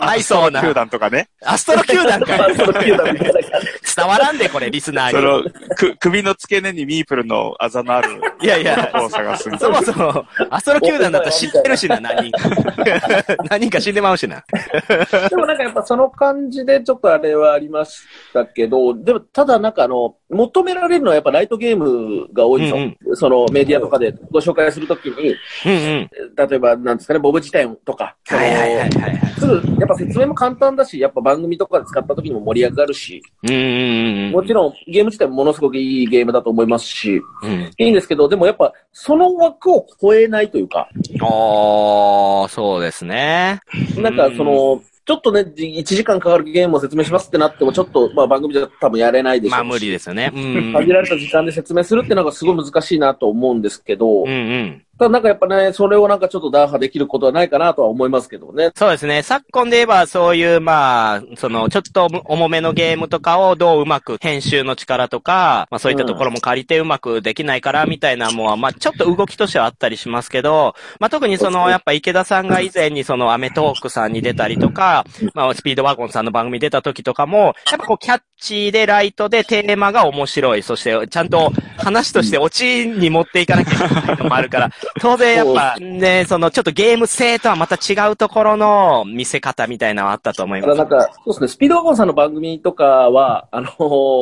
はい、そうな。 球団とかね。 アストロ球団か。 アストロ球団みたいな感じ。 伝わらんで、これ、リスナーに。 その、く、首の付け根にミープルのあざのある。 いやいや、 を探す。 そもそも、アストロ球団だったら知ってるしな、何人か。何人か死んでまうしな。 でもなんかやっぱその感じでちょっとあれはありましたけど、でもただなんかあの、求められるのはやっぱライトゲームが多いんですよ。うんうん、そのメディアとかでご紹介するときに、うんうん、例えばなんですかね、ボブ辞典とか、 はいはいはいはい、 すぐ、やっぱ説明も簡単だし、やっぱ番組とかで使ったときにも盛り上がるし、 うんうんうん、 もちろんゲーム自体もものすごくいいゲームだと思いますし、うん、いいんですけど、でもやっぱその枠を超えないというか。 ああ、そうですね。 なんかその、ちょっとね、いちじかんかかるゲームを説明しますってなっても、ちょっと、まあ番組じゃ多分やれないでしょうし。 まあ無理ですよね。うん、 限られた時間で説明するってのがすごい難しいなと思うんですけど、 うんうん、 ただなんかやっぱね、それをなんかちょっと打破できることはないかなとは思いますけどね。 そうですね。昨今で言えばそういう、まあ、その、ちょっと重めのゲームとかをどううまく編集の力とか、まあそういったところも借りてうまくできないからみたいなものは、まあちょっと動きとしてはあったりしますけど、まあ特にその、やっぱ池田さんが以前にそのアメトークさんに出たりとか、まあスピードワゴンさんの番組出た時とかも、やっぱこうキャッチーでライトでテーマが面白い。そしてちゃんと話としてオチに持っていかなきゃいけないのもあるから、当然やっぱね、そのちょっとゲーム性とはまた違うところの見せ方みたいなのはあったと思います。 なんか、そうですね、スピードワゴンさんの番組とかは、あのー、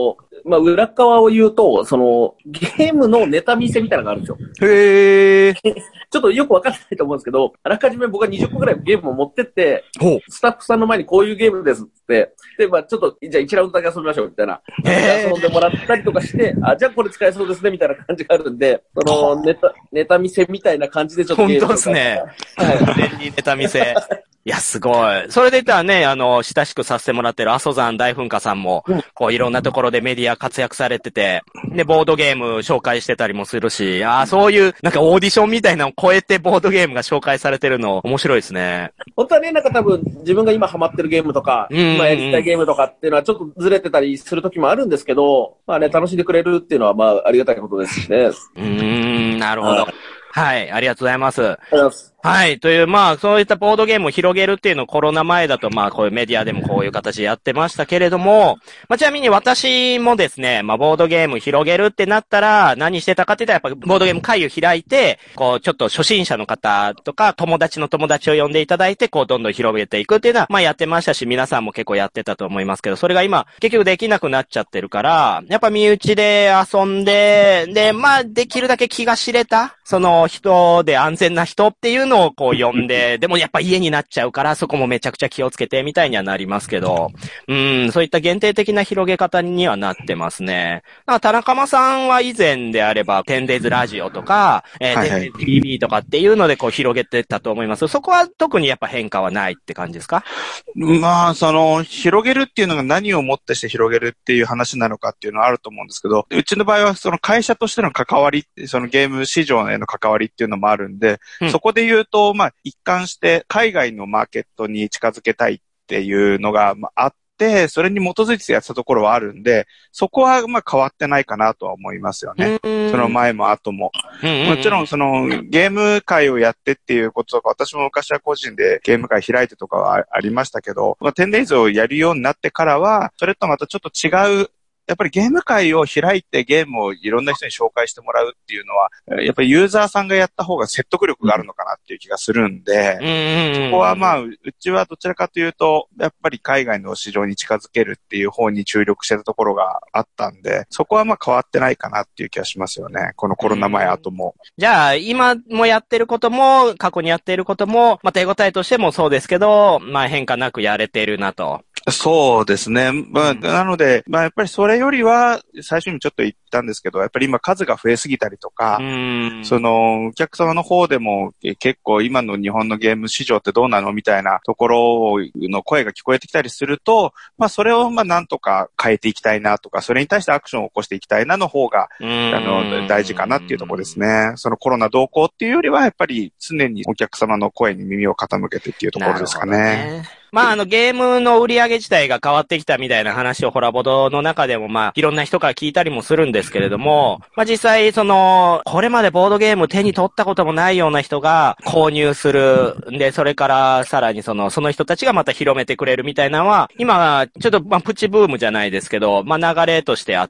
まあ、裏側を言うと、その、ゲームのネタ見せみたいなのがあるんですよ。 へー。 ちょっとよくわかんないと思うんですけど、あらかじめ僕がにじゅっこぐらいゲームを持ってって、スタッフさんの前にこういうゲームですって、で、まあちょっと、じゃあいちラウンドだけ遊びましょうみたいな。遊んでもらったりとかして、あ、じゃあこれ使えそうですねみたいな感じがあるんで、その、ネタ、ネタ見せみたいな感じでちょっとゲーム。 本当ですね。はい。ネタ見せ。いや、すごい。それで言ったらね、あの、親しくさせてもらってる阿蘇山大噴火さんも、うん、こう、いろんなところでメディア活躍されてて、で、ボードゲーム紹介してたりもするし、ああ、そういう、なんかオーディションみたいなのを超えてボードゲームが紹介されてるの、面白いですね。 本当はね、なんか多分、自分が今ハマってるゲームとか、うんうんうん、今やりたいゲームとかっていうのはちょっとずれてたりする時もあるんですけど、まあね、楽しんでくれるっていうのは、まあ、ありがたいことですしね。 うーん、なるほど。はい、ありがとうございます。 ありがとうございます。 はい。という、まあ、そういったボードゲームを広げるっていうのをコロナ前だと、まあ、こういうメディアでもこういう形でやってましたけれども、まあ、ちなみに私もですね、まあ、ボードゲーム広げるってなったら、何してたかって言ったら、やっぱ、ボードゲーム会を開いて、こう、ちょっと初心者の方とか、友達の友達を呼んでいただいて、こう、どんどん広げていくっていうのは、まあ、やってましたし、皆さんも結構やってたと思いますけど、それが今、結局できなくなっちゃってるから、やっぱ身内で遊んで、で、まあ、できるだけ気が知れた、その人で安全な人っていうのをこう呼んで、で、でもやっぱ家になっちゃうから、そこもめちゃくちゃ気をつけてみたいにはなりますけど、うん、そういった限定的な広げ方にはなってますね。だから田中間さんは以前であれば、テンデイズラジオとか、えー、はいはい、テンデイズ ティービー とかっていうのでこう広げてたと思います。そこは特にやっぱ変化はないって感じですか？ まあ、その、広げるっていうのが何をもってして広げるっていう話なのかっていうのはあると思うんですけど、うちの場合はその会社としての関わり、そのゲーム市場への関わりっていうのもあるんで、うん、そこで言うと、まあ、一貫して海外のマーケットに近づけたいっていうのがあって、それに基づいてやってたところはあるんで、そこはまあ変わってないかなとは思いますよね。その前も後も。もちろんそのゲーム会をやってっていうこととか、私も昔は個人でゲーム会開いてとかはありましたけど、まあ、テンデイズをやるようになってからは、それとまたちょっと違う、やっぱりゲーム会を開いてゲームをいろんな人に紹介してもらうっていうのは、やっぱりユーザーさんがやった方が説得力があるのかなっていう気がするんで、そこはまあ、うちはどちらかというと、やっぱり海外の市場に近づけるっていう方に注力してたところがあったんで、そこはまあ変わってないかなっていう気がしますよね。このコロナ前後も。 じゃあ、今もやってることも、過去にやっていることも、まあ手応えとしてもそうですけど、まあ変化なくやれてるなと。 そうですね。まあ、なので、まあやっぱりそれよりは、最初にちょっと言ったんですけど、やっぱり今数が増えすぎたりとか、その、お客様の方でも結構今の日本のゲーム市場ってどうなのみたいなところの声が聞こえてきたりすると、まあそれをまあなんとか変えていきたいなとか、それに対してアクションを起こしていきたいなの方が、あの、大事かなっていうところですね。そのコロナ動向っていうよりは、やっぱり常にお客様の声に耳を傾けてっていうところですかね。 まあ、あの、ゲームの売り上げ自体が変わってきたみたいな話をホラボドの中でもまあ、いろんな人から聞いたりもするんですけれども、まあ実際、その、これまでボードゲーム手に取ったこともないような人が購入する。で、それからさらにその、その人たちがまた広めてくれるみたいなのは、今、ちょっとまあ、プチブームじゃないですけど、まあ流れとしてあって、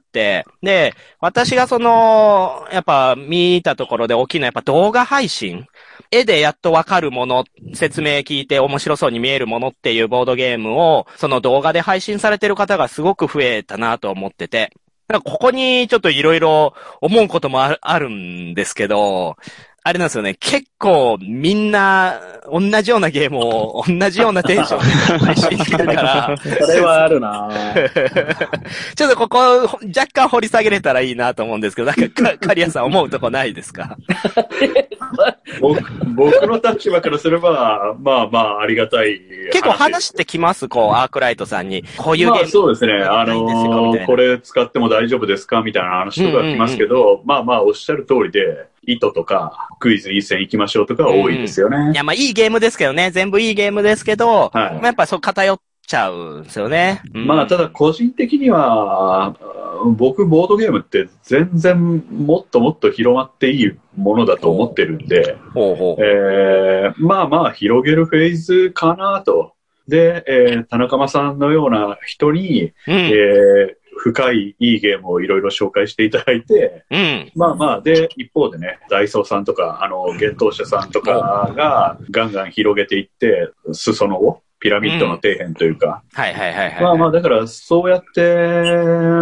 で、私がその、やっぱ見たところで大きなやっぱ動画配信。絵でやっとわかるもの、説明聞いて面白そうに見えるものっていうボードゲームを、その動画で配信されてる方がすごく増えたなと思ってて。だからここにちょっといろいろ思うこともある、あるんですけど、あれなんですよね。結構みんな同じようなゲームを同じようなテンションで配信してるから。 それはあるなちょっとここ若干掘り下げれたらいいなと思うんですけど、なんかカリアさん思うとこないですか？ 僕, 僕の立場からすれば、まあまあありがたい。 結構話してきますこう、アークライトさんに。こういうゲーム。 まあそうですね。あのー、これ使っても大丈夫ですかみたいな話とか来ますけど、うんうんうん、まあまあおっしゃる通りで、糸とか、クイズ一戦行きましょうとか多いですよね。 うん、いや、まあいいゲームですけどね。全部いいゲームですけど、はい、まあやっぱそう偏っちゃうんですよね。 うん、まあただ個人的には、僕ボードゲームって全然もっともっと広まっていいものだと思ってるんで、ほうほうえー、まあまあ広げるフェーズかなと。で、えー、田中間さんのような人に、うん、えー深いいいゲームをいろいろ紹介していただいて、うん、まあまあ、で、一方でね、ダイソーさんとか、あの、幻冬舎さんとかがガンガン広げていって、裾野をピラミッドの底辺というか。 うん、はいはいはいはい。 まあまあ、だからそうやって、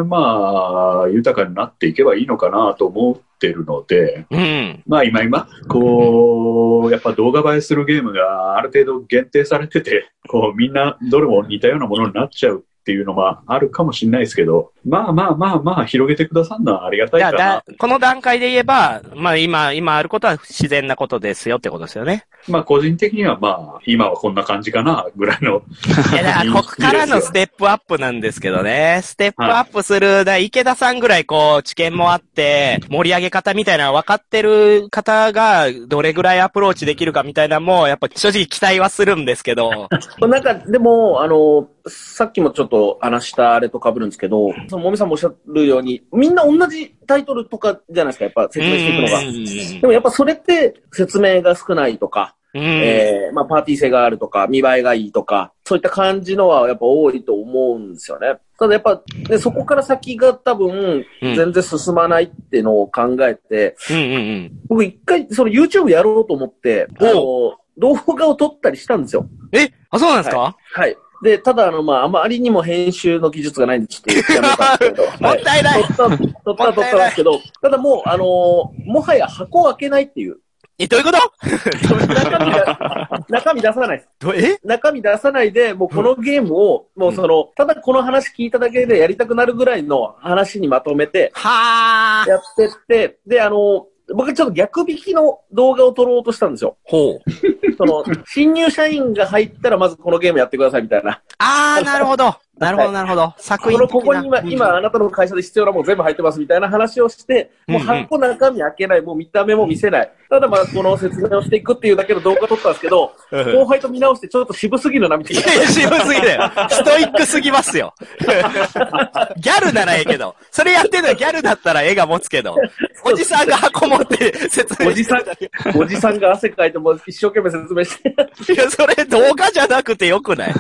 まあ、豊かになっていけばいいのかなと思ってるので、 うん、 まあ今今、こう、やっぱ動画映えするゲームがある程度限定されてて、こうみんなどれも似たようなものになっちゃうっていうのはあるかもしれないですけど、まあまあまあまあ広げてくださるのはありがたいかな。 だこの段階で言えば、まあ今、今あることは自然なことですよってことですよね。 まあ個人的にはまあ今はこんな感じかなぐらいの。 いやだからここからのステップアップなんですけどね。ステップアップする、だ池田さんぐらいこう知見もあって盛り上げ方みたいなの分かってる方がどれぐらいアプローチできるかみたいなのもやっぱ正直期待はするんですけど。 なんかでもあのさっきもちょっと話したあれと被るんですけど、そのもみさんもおっしゃるようにみんな同じタイトルとかじゃないですか、やっぱ説明していくのが。でもやっぱそれって説明が少ないとか。うん、えー、まあ、パーティー性があるとか、見栄えがいいとか、そういった感じのはやっぱ多いと思うんですよね。ただやっぱ、ね、そこから先が多分、全然進まないっていうのを考えて、うんうんうん、僕一回、その YouTube やろうと思って、あの、動画を撮ったりしたんですよ。 えあ、そうなんですか？ はい。はい。で、ただあの、まあ、あまりにも編集の技術がないんで、ちょっとやめたんですけど。 もったいない。 撮った、撮った、撮ったんですけど、ただもう、あのー、もはや箱を開けないっていう。 え、どういうこと中身だ、中身出さないです。 どえ中身出さないで、もうこのゲームを、うん、もうその、ただこの話聞いただけでやりたくなるぐらいの話にまとめて、 はー。 やってって、で、あの、僕ちょっと逆引きの動画を撮ろうとしたんですよ。 ほう。 その、新入社員が入ったらまずこのゲームやってくださいみたいな。 あー、なるほど。なるほど、なるほど。作品的な。 ここに今、今あなたの会社で必要なもの全部入ってますみたいな話をして、もう箱中身開けない、もう見た目も見せない。ただまあこの説明をしていくっていうだけの動画を撮ったんですけど、後輩と見直してちょっと渋すぎるなみたいな。 いやいや、渋すぎだよ。ストイックすぎますよ。ギャルならええけど、それやってるのはギャルだったら絵が持つけど、おじさんが箱持って説明してる。 おじさん、おじさんが汗かいても一生懸命説明して。 いや、それ動画じゃなくてよくない？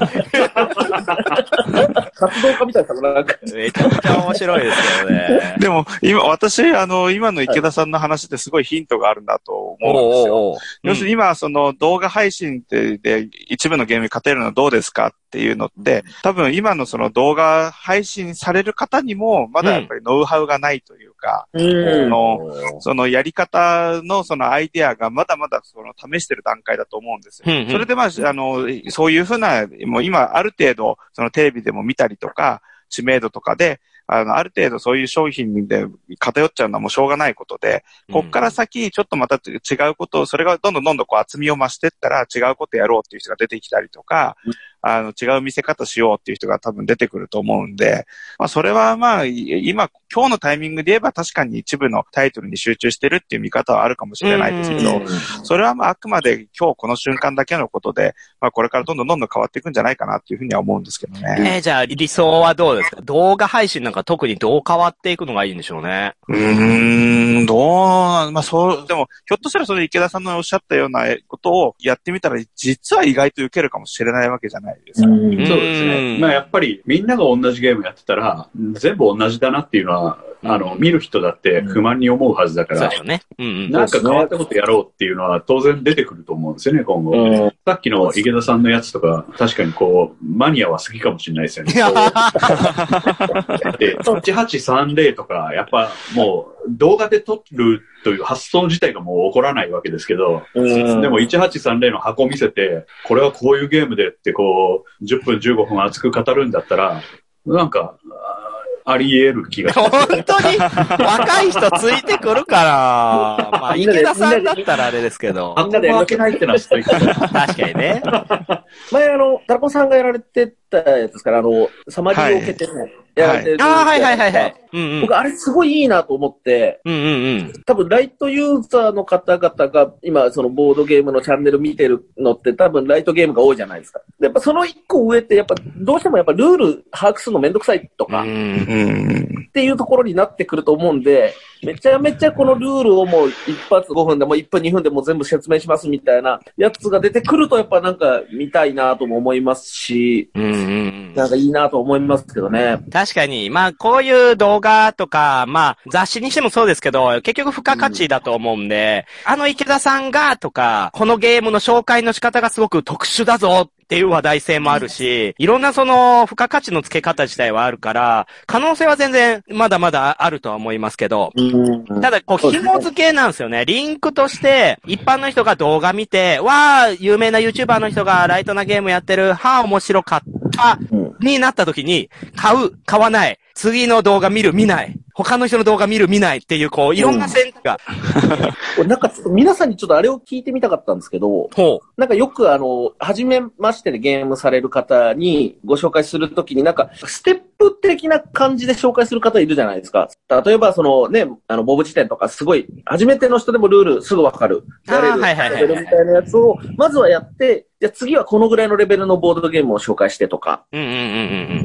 活動家みたいななんか。 めちゃくちゃ面白いですよね。 でも、今、私、あの、今の池田さんの話ってすごいヒントがあるんだと思うんですよ。おうおうおう要するに今、その動画配信で、で一部のゲームに勝てるのはどうですかっていうのって、多分今のその動画配信される方にも、まだやっぱりノウハウがないというか、うん、のそのやり方のそのアイデアがまだまだその試してる段階だと思うんですよ。うんうん、それでまあ、あの、そういうふうな、もう今ある程度、そのテレビでも見たりとか、知名度とかで、あの、ある程度そういう商品で偏っちゃうのはもうしょうがないことで、こっから先ちょっとまた違うことを、それがどんどんどんどんこう厚みを増していったら違うことやろうっていう人が出てきたりとか、あの、違う見せ方しようっていう人が多分出てくると思うんで、まあそれはまあ、今、今日のタイミングで言えば確かに一部のタイトルに集中してるっていう見方はあるかもしれないですけど、それはまああくまで今日この瞬間だけのことで、まあこれからどんどんどんどん変わっていくんじゃないかなっていうふうには思うんですけどね。 えー、じゃあ理想はどうですか？動画配信なんか特にどう変わっていくのがいいんでしょうね。 うーん、どう、まあそう、でもひょっとしたらそれ池田さんのおっしゃったようなことをやってみたら実は意外と受けるかもしれないわけじゃないですか。 うん、そうですね。まあやっぱりみんなが同じゲームやってたら全部同じだなっていうのは、あの、見る人だって不満に思うはずだから、 そうね。うんうん、 なんか変わったことやろうっていうのは当然出てくると思うんですよね、今後。うん、さっきの池田さんのやつとか、確かにこう、マニアは好きかもしれないですよね。で、いちはちさんぜろとか、やっぱもう動画で撮るという発想自体がもう起こらないわけですけど、うん、でもいちはちさんぜろの箱見せて、これはこういうゲームでってこう、じゅっぷんじゅうごふん熱く語るんだったら、なんか、あり得る気がします。 本当に若い人ついてくるから、まあ、池田さんだったらあれですけど。 みんなで開けないってのはちょっと確かにね。 前あの、タラコさんがやられてたやつですから、あの、サマリーを受けてね、はい、やられてる、 はい。ああ、はいはいはいはい。 うんうん、僕、あれすごいいいなと思って、 うんうんうん、 多分、ライトユーザーの方々が、今、そのボードゲームのチャンネル見てるのって、多分、ライトゲームが多いじゃないですか。やっぱ、その一個上って、やっぱ、どうしてもやっぱ、ルール把握するのめんどくさいとか、 うんっていうところになってくると思うんで、めちゃめちゃこのルールをもう一発ごふんでもいっぷんにふんでも全部説明しますみたいなやつが出てくるとやっぱなんか見たいなとも思いますし、 うんうん、 なんかいいなと思いますけどね。 確かに、まあこういう動画とか、まあ雑誌にしてもそうですけど、結局付加価値だと思うんで、うん、あの池田さんがとか、このゲームの紹介の仕方がすごく特殊だぞっっていう話題性もあるし、いろんなその、付加価値の付け方自体はあるから、可能性は全然まだまだあるとは思いますけど、ただ、こう、紐付けなんですよね。リンクとして、一般の人が動画見て、わー、有名な YouTuber の人がライトなゲームやってる、はー、面白かった、になった時に、買う、買わない、次の動画見る、見ない、他の人の動画見る、見ないっていう、こう、いろんな選択が。 うん、なんかちょっと皆さんにちょっとあれを聞いてみたかったんですけど、ほう。なんかよくあの、初めましてでゲームされる方にご紹介するときになんか、ステップ的な感じで紹介する方いるじゃないですか。例えばそのね、あの、ボブ辞典とかすごい、初めての人でもルールすぐわかる。やれる。はいはいはい。みたいなやつを、まずはやって、じゃあ次はこのぐらいのレベルのボードゲームを紹介してとか。うんうんうんうん。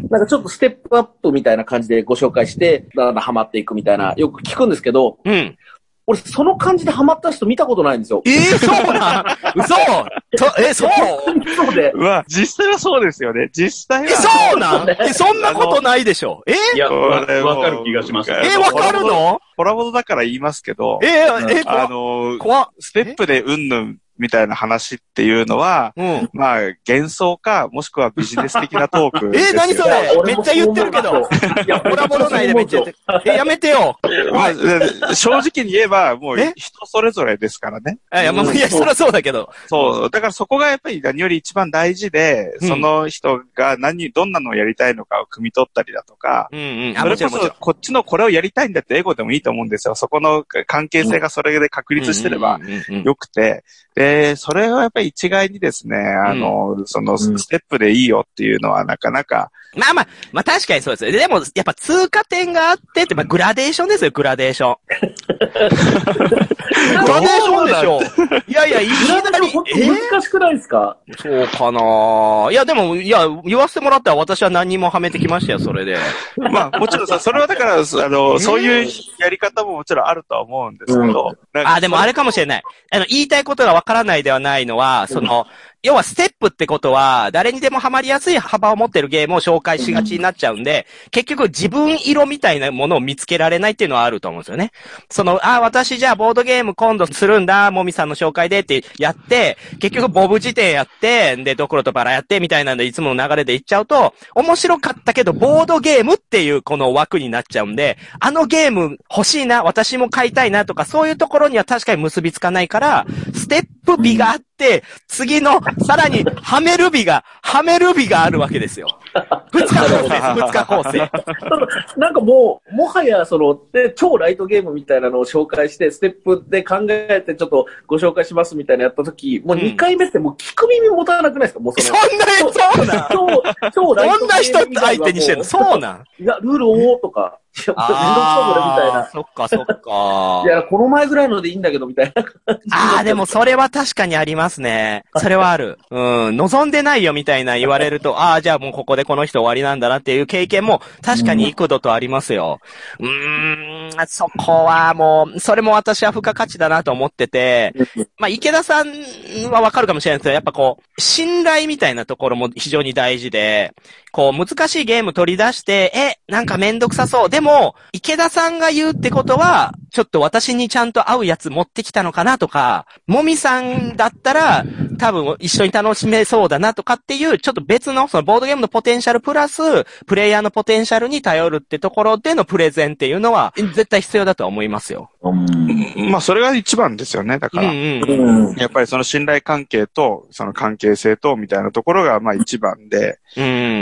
なんかちょっとステップアップみたいな感じでご紹介して、だんだんハマっていくみたいな、よく聞くんですけど、うん。俺、その感じでハマった人見たことないんですよ。 ええー、そうなん嘘とえ、そうそうで。 うわ、実際はそうですよね。実際は。 え、そうなんえ、そんなことないでしょえいや、わかる気がします。 え、わかるのコラボドだから言いますけど。 えー、え、 あの、怖ステップでうんぬんみたいな話っていうのは、うん、まあ、幻想か、もしくはビジネス的なトークですよ。 えー、何それめっちゃ言ってるけど。いや、コラボの内でめっちゃ言ってる。え、やめてよ。 まあ、正直に言えば、もう人それぞれですからね。 いや、まあ、いや、そりゃそうだけど。 そう。だからそこがやっぱり何より一番大事で、うん、その人が何、どんなのをやりたいのかを汲み取ったりだとか、うんうん、それこそこっちのこれをやりたいんだってエゴでもいいと思うんですよ。そこの関係性がそれで確立してればよくて、で、それはやっぱり一概にですね、あの、うん、そのステップでいいよっていうのはなかなか。 まあまあ、まあ確かにそうです。でも、やっぱ通過点があってって、まあグラデーションですよ、グラデーション。グラデーションでしょ。いやいや、いきなり。 難しくないですか？ そうかな。いや、でも、いや、言わせてもらったら私は何もはめてきましたよ、それで。 まあ、もちろんさ、それはだから、あの、そういうやり方ももちろんあるとは思うんですけど。 うん、あ、でもあれかもしれない。あの、言いたいことがわからないではないのは、その、要はステップってことは、誰にでもハマりやすい幅を持ってるゲームを紹介しがちになっちゃうんで、結局自分色みたいなものを見つけられないっていうのはあると思うんですよね。その、あ、私じゃあボードゲーム今度するんだ、もみさんの紹介でってやって、結局ボブ辞典やって、で、ドクロとバラやってみたいなんでいつもの流れで言っちゃうと、面白かったけどボードゲームっていうこの枠になっちゃうんで、あのゲーム欲しいな、私も買いたいなとかそういうところには確かに結びつかないから、ステップ美があって、次の、さらに、はめる美が、はめる美があるわけですよ。二日構成です、二日構成。 なんかもう、もはや、その、で、超ライトゲームみたいなのを紹介して、ステップで考えてちょっとご紹介しますみたいなやったとき、もうにかいめってもう聞く耳持たなくないですか？もうその。そんな、そうなん超、超ライトゲーム。どんな人相手にしてんの？そうなんいや、ルールをとか。いや、めんどくさこれみたいな。 そっかそっか。 いや、この前ぐらいのでいいんだけど、みたいな感じ。 ああ、でもそれは確かにありますね。それはある。うん。望んでないよみたいな言われると、ああ、じゃあもうここでこの人終わりなんだなっていう経験も確かに幾度とありますよ。うーん、そこはもう、それも私は付加価値だなと思ってて、まあ、池田さんはわかるかもしれないですけど、やっぱこう、信頼みたいなところも非常に大事で、こう、難しいゲーム取り出して、え、なんかめんどくさそう。でも、池田さんが言うってことは、ちょっと私にちゃんと合うやつ持ってきたのかなとか、もみさんだったら、多分一緒に楽しめそうだなとかっていう、ちょっと別の、そのボードゲームのポテンシャルプラス、プレイヤーのポテンシャルに頼るってところでのプレゼンっていうのは、絶対必要だとは思いますよ。 うん、まあ、それが一番ですよね。だから、うんうん、やっぱりその信頼関係と、その関係性と、みたいなところが、まあ一番で、うん、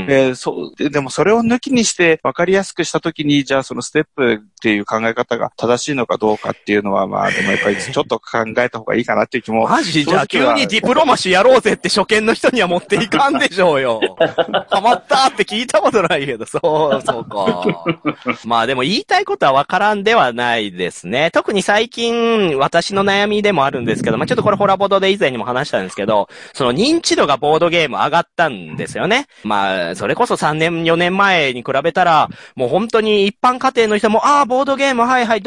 で、そうで、でもそれを抜きにして分かりやすくしたときに、じゃあそのステップっていう考え方が正しいのかどうかっていうのは、まあ、でもやっぱりちょっと考えた方がいいかなっていう気も。 マジじゃあ急にディプロマシーやろうぜって初見の人には持っていかんでしょうよ。ハマったって聞いたことないけど、そう、そうか。まあでも言いたいことは分からんではないですね。特に最近、私の悩みでもあるんですけど、まあちょっとこれホラボドで以前にも話したんですけど、その認知度がボードゲーム上がったんですよね。まあ、それこそさんねん、よねんまえに比べたら、もう本当に一般家庭の人も、ああ、ボードゲーム、はいはい、ドンキで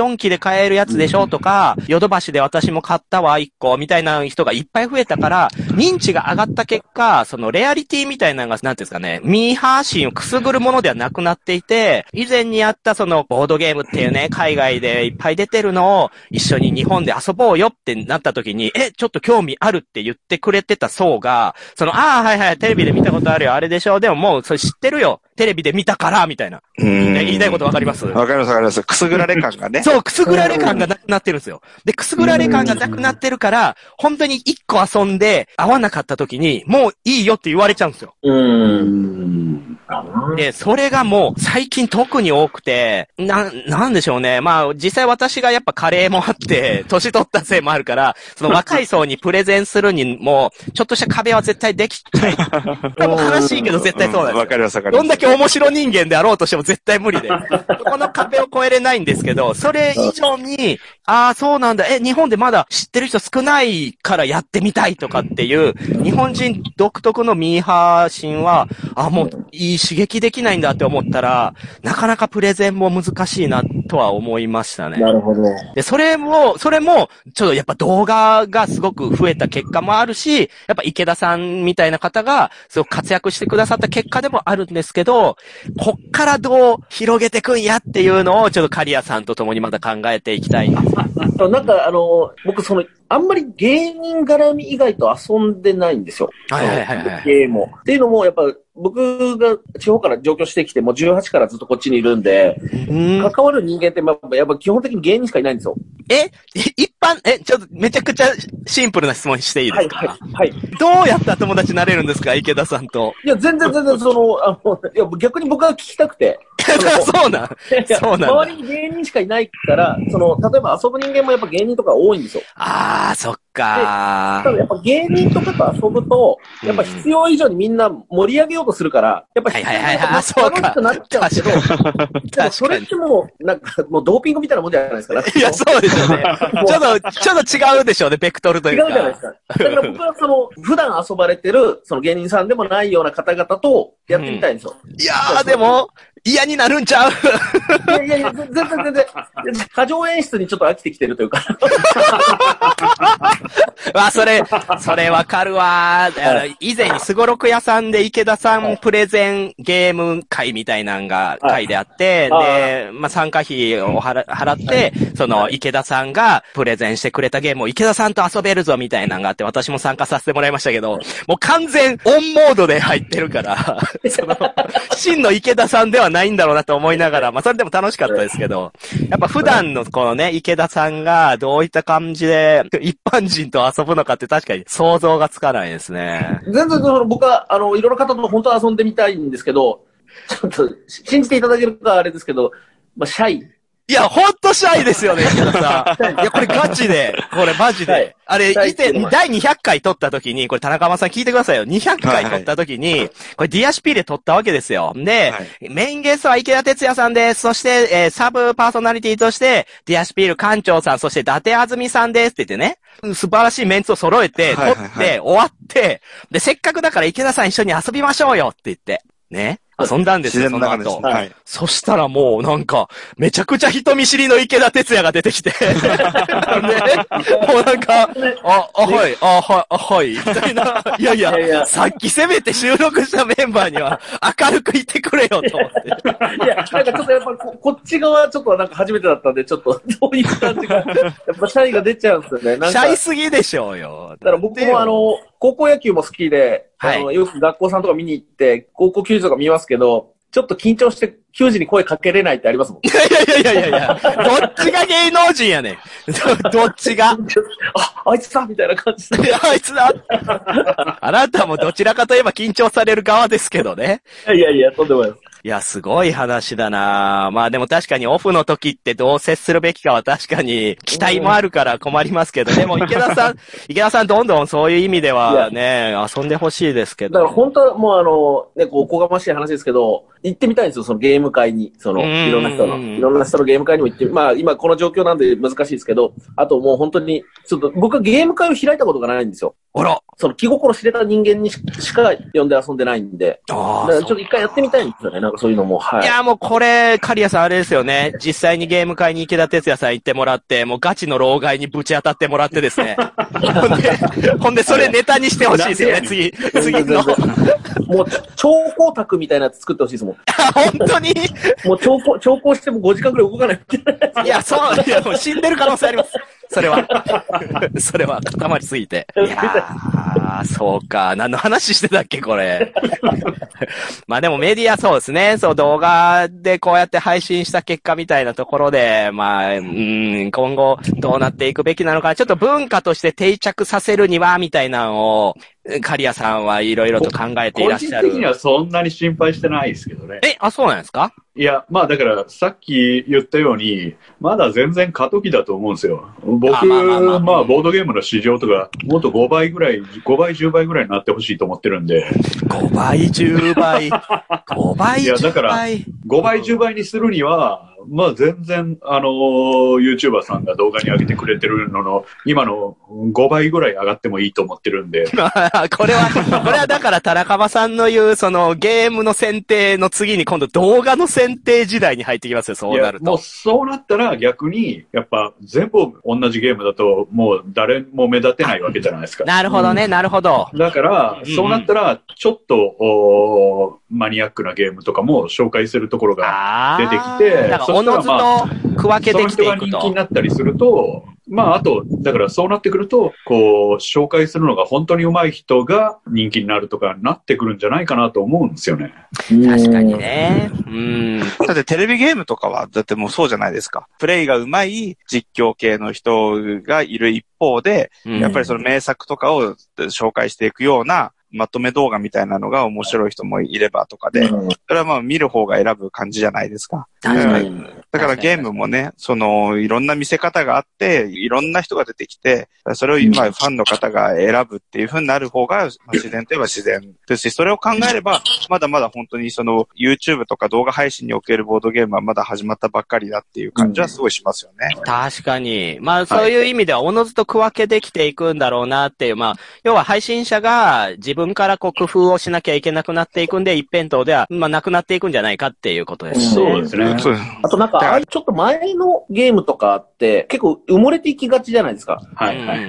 買えるやつでしょとか、ヨドバシで私も買ったわ、一個、みたいな人がいっぱい増えたから、認知が上がった結果、そのレアリティみたいなのが、なんていうんですかね、ミーハー心をくすぐるものではなくなっていて、以前にあったそのボードゲームっていうね、海外でいっぱい出てるのを一緒に日本で遊ぼうよってなった時に、え、ちょっと興味あるって言ってくれてた層が、その、ああ、はいはい、テレビで見たことあるよ、あれでしょ、でももうそれ知ってるよ。テレビで見たから、みたいな。言いたいことわかります？ わかりますわかります。くすぐられ感がね。 そう、くすぐられ感がなくなってるんですよ。で、くすぐられ感がなくなってるから、本当に一個遊んで合わなかった時に、もういいよって言われちゃうんですよ。 うーん。 で、それがもう最近特に多くて、な、なんでしょうね。まあ、実際私がやっぱカレーもあって、年取ったせいもあるから、その若い層にプレゼンするにも、ちょっとした壁は絶対できちゃい。多分悲しいけど絶対そうなんですよ。 わかりますわかります。 どんだけ面白人間であろうとしても絶対無理で。この壁を越えれないんですけど、それ以上に、ああ、そうなんだ。え、日本でまだ知ってる人少ないからやってみたいとかっていう、日本人独特のミーハー心は、あ、もういい刺激できないんだって思ったら、なかなかプレゼンも難しいなとは思いましたね。 なるほど。 で、それも、それも、ちょっとやっぱ動画がすごく増えた結果もあるし、やっぱ池田さんみたいな方が、すごく活躍してくださった結果でもあるんですけど、こっからどう広げてくんやっていうのを、ちょっと刈谷さんと共にまた考えていきたいんです。 なんかあの、僕その、あんまり芸人絡み以外と遊んでないんですよ。 はいはいはいはい。 ゲームを。っていうのも、やっぱ、僕が地方から上京してきて、もうじゅうはちからずっとこっちにいるんで、ん関わる人間って、まあ、やっぱ基本的に芸人しかいないんですよ。 え一般、え、ちょっとめちゃくちゃシンプルな質問していいですか？ はいはい、はい。 どうやったら友達になれるんですか、池田さんと。 いや、全然全然その、あの、いや、逆に僕が聞きたくて。 そうなんそうなんだ。 周りに芸人しかいないから、その、例えば遊ぶ人間もやっぱ芸人とか多いんですよ。 あー、そっかー。 ただやっぱ芸人とかと遊ぶと、やっぱ必要以上にみんな盛り上げようとするから、やっぱはいはいはいはい、そうか。 楽しくなっちゃうけど、でもそれってもう、なんか、もうドーピングみたいなもんじゃないですか。 いや、そうですよね。ちょっと、ちょっと違うでしょうね、ベクトルというか。 違うじゃないですか。だから僕はその、普段遊ばれてる、その芸人さんでもないような方々とやってみたいんですよ。 うん、いやー、でも、嫌になるんちゃういやいやいや、全然全然、過剰演出にちょっと飽きてきてるというか。 わ、それ、それわかるわ。以前にスゴロク屋さんで池田さんプレゼンゲーム会みたいなのが会であって、で、まあ、参加費を払って、その池田さんがプレゼンしてくれたゲームを池田さんと遊べるぞみたいなのがあって、私も参加させてもらいましたけど、もう完全オンモードで入ってるから、その、真の池田さんではないんだろうなと思いながら、まあ、それでも楽しかったですけど、やっぱ普段のこのね、池田さんがどういった感じで一般人と遊ぶのかって確かに想像がつかないですね。 全然その僕は、あの、いろいろ方と本当は遊んでみたいんですけど、ちょっと信じていただけるかあれですけど、まあ、シャイ。 いや、ほんとシャイですよね、池田さん。いや、これガチで、これマジで。はい、あれ、以前、だいにひゃっかい撮った時に、これ田中間さん聞いてくださいよ。にひゃっかい撮った時に、はいはい、これディアシピで撮ったわけですよ。で、はい、メインゲストは池田哲也さんです。そして、えー、サブパーソナリティとして、ディアシピール館長さん、そして伊達あずみさんですって言ってね、素晴らしいメンツを揃えて、撮って、はいはいはい、終わって、で、せっかくだから池田さん一緒に遊びましょうよって言って、ね。遊んだんですよ、その後。はい。そしたらもうなんか、めちゃくちゃ人見知りの池田哲也が出てきて。で、もうなんか、あ、あ、はい、あ、はい、あ、はい、みたいな。いやいや、いやいやさっきせめて収録したメンバーには明るくいてくれよと思って。 いや、なんかちょっとやっぱこ、こっち側ちょっとなんか初めてだったんで、ちょっと、どういう感じか、やっぱシャイが出ちゃうんですよね。なんかシャイすぎでしょうよ。 だから僕もあの、高校野球も好きで、はい、あの、よく学校さんとか見に行って、高校球児とか見ますけど、ちょっと緊張して球児に声かけれないってありますもん。 いやいやいやいやいや、どっちが芸能人やねん。どっちが。 あ、あいつだみたいな感じで。 あいつだあなたもどちらかといえば緊張される側ですけどね。 いやいやいや、とんでもないです。 いや、すごい話だな。まあでも確かにオフの時ってどう接するべきかは確かに期待もあるから困りますけど、でも池田さん、池田さんどんどんそういう意味ではね、遊んでほしいですけど。 だから本当はもうあの、ね、こう、おこがましい話ですけど、 行ってみたいんですよ、そのゲーム会に。その、いろんな人の、いろんな人のゲーム会にも行って、まあ今この状況なんで難しいですけど、あともう本当に、ちょっと僕はゲーム会を開いたことがないんですよ。 あら。 その気心知れた人間にしか呼んで遊んでないんで。ああ。ちょっと一回やってみたいんですよね、なんかそういうのも。はい。 いや、もうこれ、カリアさんあれですよね。実際にゲーム会に池田哲也さん行ってもらって、もうガチの老害にぶち当たってもらってですね。ほんで、ほんでそれネタにしてほしいですよね、次、次の。 もう、超光沢みたいなやつ作ってほしいですもん。 本当にもう超光、超光してもごじかんくらい動かないみたいな。 いや、そう、いや、もう死んでる可能性あります。それは。それは固まりすぎて。いやー、そうか。何の話してたっけ、これ。まあでもメディアそうですね。そう、動画でこうやって配信した結果みたいなところで、まあ、うん、今後どうなっていくべきなのか、ちょっと文化として定着させるには、みたいなのを、カリアさんはいろいろと考えていらっしゃる。 個人的にはそんなに心配してないですけどね。 え、あ、そうなんですか？ いや、まあだからさっき言ったように、まだ全然過渡期だと思うんですよ。僕、あまあまあまあ、まあボードゲームの市場とか、もっとごばいぐらい、ごばい、じゅうばいぐらいになってほしいと思ってるんで。 ごばい、じゅうばい。ごばい、じゅうばい。いや、だから、 ごばい、じゅうばいにするには、まあ全然、あのー、YouTuber さんが動画に上げてくれてるのの、今のごばいぐらい上がってもいいと思ってるんで。 これは、これはだから田中さんの言う、そのゲームの選定の次に今度動画の選定時代に入ってきますよ、そうなると。 もうそうなったら逆に、やっぱ全部同じゲームだともう誰も目立てないわけじゃないですか。 なるほどね、うん、なるほど。 だから、そうなったら、ちょっと、おマニアックなゲームとかも紹介するところが出てきて、 だからおのずと区分けできていくと。 その人が人気になったりすると、まあ、あと、だからそうなってくると、こう、紹介するのが本当に上手い人が人気になるとかなってくるんじゃないかなと思うんですよね。 確かにね。うん。 だってテレビゲームとかは、だってもうそうじゃないですか。プレイが上手い実況系の人がいる一方で、うん、やっぱりその名作とかを紹介していくような、まとめ動画みたいなのが面白い人もいればとかで、うん、それはまあ見る方が選ぶ感じじゃないですか。 確かに。 だからゲームもね、そのいろんな見せ方があって、いろんな人が出てきて、それを今ファンの方が選ぶっていう風になる方が、まあ、自然といえば自然ですし、それを考えれば、まだまだ本当にその YouTube とか動画配信におけるボードゲームはまだ始まったばっかりだっていう感じはすごいしますよね。 うん、確かに。まあそういう意味ではおのずと区分けできていくんだろうなっていう、まあ、要は配信者が自分からこう工夫をしなきゃいけなくなっていくんで、一辺倒では、まあなくなっていくんじゃないかっていうことですね。 そうですね。 あとなんか、あれちょっと前のゲームとかって結構埋もれていきがちじゃないですか。 はいはい。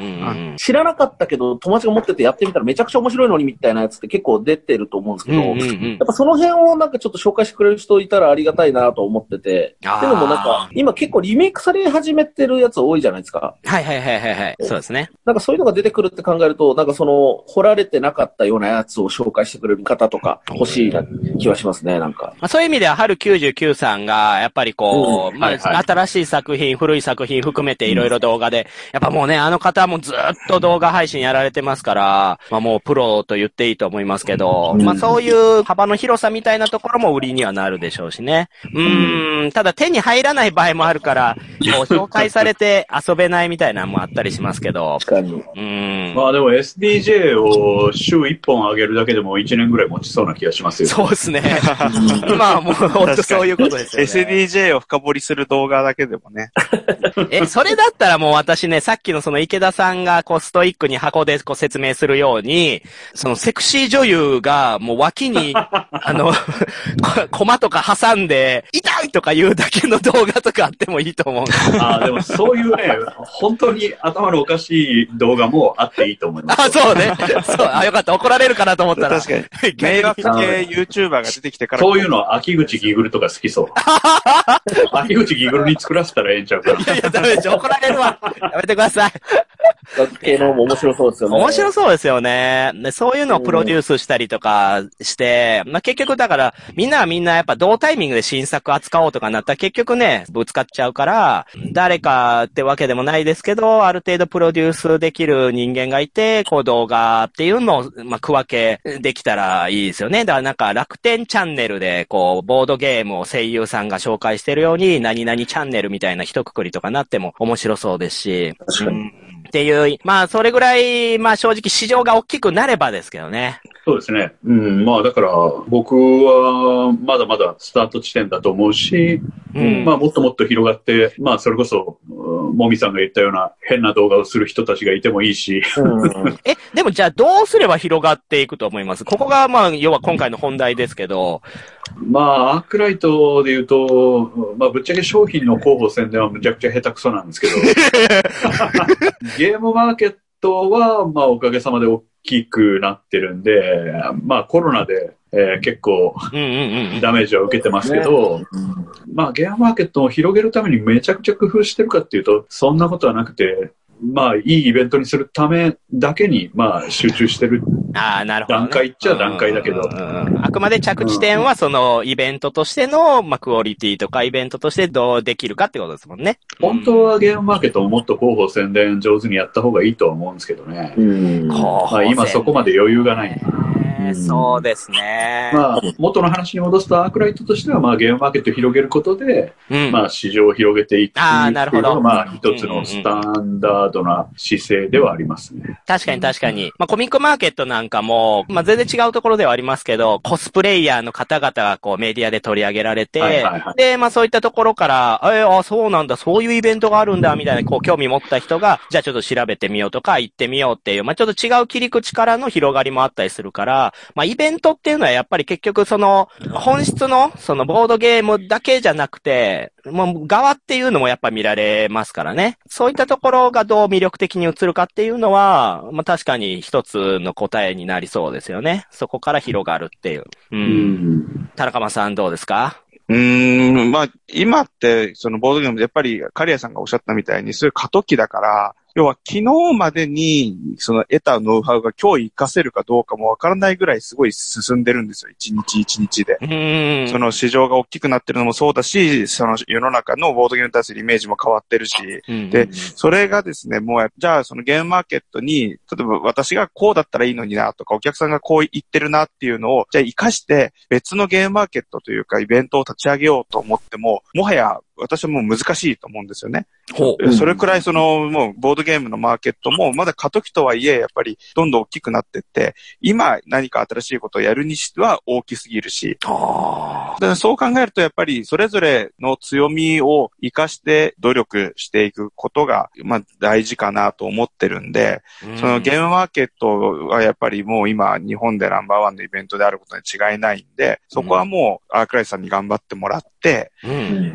知らなかったけど友達が持っててやってみたらめちゃくちゃ面白いのにみたいなやつって結構出てると思うんですけど、うんうんうん、やっぱその辺をなんかちょっと紹介してくれる人いたらありがたいなと思ってて、っていうのもなんか今結構リメイクされ始めてるやつ多いじゃないですか。 はいはいはいはいはい。そうですね。 なんかそういうのが出てくるって考えると、なんかその掘られてなかったようなやつを紹介してくれる方とか欲しいな気はしますね、なんか。 まあ、そういう意味では春きゅうじゅうきゅうさんがやっぱりこう、うんまあはいはい、新しい作品、古い作品含めていろいろ動画で、やっぱもうね、あの方もずっと動画配信やられてますから、まあもうプロと言っていいと思いますけど、うん、まあそういう幅の広さみたいなところも売りにはなるでしょうしね。うーん、ただ手に入らない場合もあるから、こう紹介されて遊べないみたいなのもあったりしますけど。 確かに。 うーん。 まあでも エスディージェー を週いっぽん上げるだけでもいちねんぐらい持ちそうな気がしますよ。 そうですね。まあもう本当そういうことですよね。 エスディージェー を深掘りする動画だけでもね。 え、それだったらもう私ね、さっきのその池田さんがこうストイックに箱でこう説明するように、そのセクシー女優がもう脇に、あの、コマとか挟んで、痛いとか言うだけの動画とかあってもいいと思う。 ああ、でもそういうね、本当に頭のおかしい動画もあっていいと思います。 あ、そうね。そう、あ、よかった。怒られるかなと思ったら。 確かに。迷惑系 YouTuber が出てきてから。 そういうの、秋口ギグルとか好きそう。秋口ギグルに作らせたらええんちゃうかな。 いやいや、ダメですよ。怒られるわ。やめてください。 学系のも面白そうですよね。 面白そうですよね。で、そういうのをプロデュースしたりとかして、まあ、結局だから、みんなはみんなやっぱ同タイミングで新作扱おうとかなったら結局ね、ぶつかっちゃうから、誰かってわけでもないですけど、ある程度プロデュースできる人間がいて、こう動画っていうのを、まあ、区分けできたらいいですよね。だからなんか楽天チャンネルで、こう、ボードゲームを声優さんが紹介してるように、何々チャンネルみたいな一括りとかなっても面白そうですし。 確かに。 っていう、まあ、それぐらい、まあ正直市場が大きくなればですけどね。 そうですね。うん、まあだから僕はまだまだスタート地点だと思うし、うん、まあもっともっと広がって、まあそれこそ、もみさんが言ったような変な動画をする人たちがいてもいいし。 うん、え、でもじゃあどうすれば広がっていくと思います？ここがまあ要は今回の本題ですけど。 まあアークライトで言うと、まあぶっちゃけ商品の広報宣伝はむちゃくちゃ下手くそなんですけど、ゲームマーケットはまあおかげさまで大きくなってるんで、まあコロナで、えー、結構ダメージは受けてますけど、まあゲームマーケットを広げるためにめちゃくちゃ工夫してるかっていうと、そんなことはなくて、まあいいイベントにするためだけにまあ集中してる段階っちゃ段階だけど、 あくまで着地点はそのイベントとしてのまあクオリティとかイベントとしてどうできるかってことですもんね。 本当はゲームマーケットをもっと広報宣伝上手にやった方がいいとは思うんですけどね。うん、まあ今そこまで余裕がない。 うん、そうですね。 まあ、元の話に戻すと、アークライトとしては、まあ、ゲームマーケットを広げることで、うん、まあ、市場を広げていくっていうのが、まあ、一つのスタンダードな姿勢ではありますね。 確かに確かに。まあ、コミックマーケットなんかも、まあ、全然違うところではありますけど、コスプレイヤーの方々がこう、メディアで取り上げられて、はいはいはい、で、まあ、そういったところから、えー、あ、そうなんだ、そういうイベントがあるんだ、みたいな、こう、興味持った人が、じゃあちょっと調べてみようとか、行ってみようっていう、まあ、ちょっと違う切り口からの広がりもあったりするから、まあ、イベントっていうのはやっぱり結局その本質のそのボードゲームだけじゃなくて、もう側っていうのもやっぱ見られますからね。そういったところがどう魅力的に映るかっていうのは、まあ確かに一つの答えになりそうですよね。そこから広がるっていう。うん。うん、田中さんどうですか？ うーん、まあ今ってそのボードゲームやっぱりカリアさんがおっしゃったみたいにそういう過渡期だから、要は昨日までにその得たノウハウが今日活かせるかどうかもわからないぐらいすごい進んでるんですよ。一日一日で。うんその市場が大きくなってるのもそうだし、その世の中のボードゲームに対するイメージも変わってるし、で、それがですね、もうじゃあそのゲームマーケットに、例えば私がこうだったらいいのになとか、お客さんがこう言ってるなっていうのを、じゃあ活かして別のゲームマーケットというかイベントを立ち上げようと思っても、もはや私はもう難しいと思うんですよね。ほう。それくらいその、もうボードゲームのマーケットもまだ過渡期とはいえ、やっぱりどんどん大きくなってって、今何か新しいことをやるにしては大きすぎるし。ああ。そう考えるとやっぱりそれぞれの強みを活かして努力していくことが、まあ大事かなと思ってるんで、うん、そのゲームマーケットはやっぱりもう今日本でナンバーワンのイベントであることに違いないんで、そこはもうアークライトさんに頑張ってもらって、うん、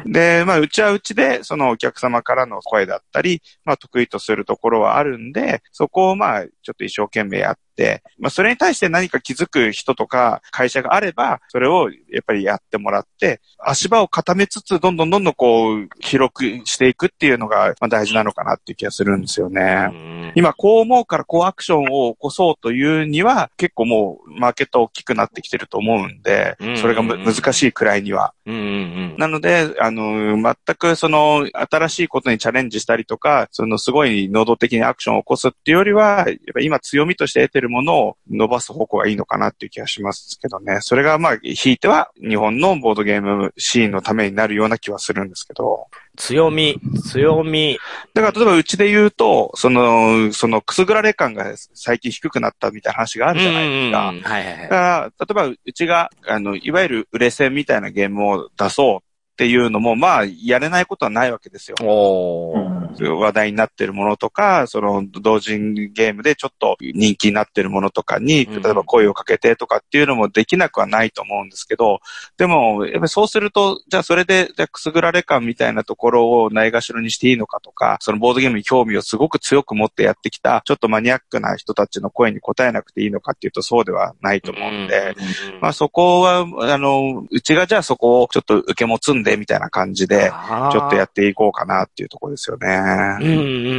で、まあうちはうちでそのお客様からの声だったり、まあ得意とするところはあるんで、そこをまあちょっと一生懸命やって、まあそれに対して何か気づく人とか会社があれば、それをやっぱりやってもらって、足場を固めつつ、どんどんどんどんこう、広くしていくっていうのが大事なのかなっていう気がするんですよね。今こう思うからこうアクションを起こそうというには、結構もうマーケット大きくなってきてると思うんで、それが難しいくらいには。なので、あの、全くその新しいことにチャレンジしたりとか、そのすごい能動的にアクションを起こすっていうよりは、やっぱ今強みとして得てるものを伸ばす方向がいいのかなっていう気がしますけどね。それがまあ、ひいては日本のボードゲームシーンのためになるような気はするんですけど。 強み、強み。 だから例えばうちで言うと、その、そのくすぐられ感が最近低くなったみたいな話があるじゃないですか。はいはいはい。だから、例えばうちが、あの、いわゆる売れ線みたいなゲームを出そうっていうのも、まあ、やれないことはないわけですよ。おー。話題になっているものとか、その、同人ゲームでちょっと人気になっているものとかに、例えば声をかけてとかっていうのもできなくはないと思うんですけど、でも、やっぱりそうすると、じゃあそれで、じゃあくすぐられ感みたいなところをないがしろにしていいのかとか、そのボードゲームに興味をすごく強く持ってやってきた、ちょっとマニアックな人たちの声に応えなくていいのかっていうとそうではないと思うんで、まあそこは、あの、うちがじゃあそこをちょっと受け持つんでみたいな感じで、ちょっとやっていこうかなっていうところですよね。うんうんうん、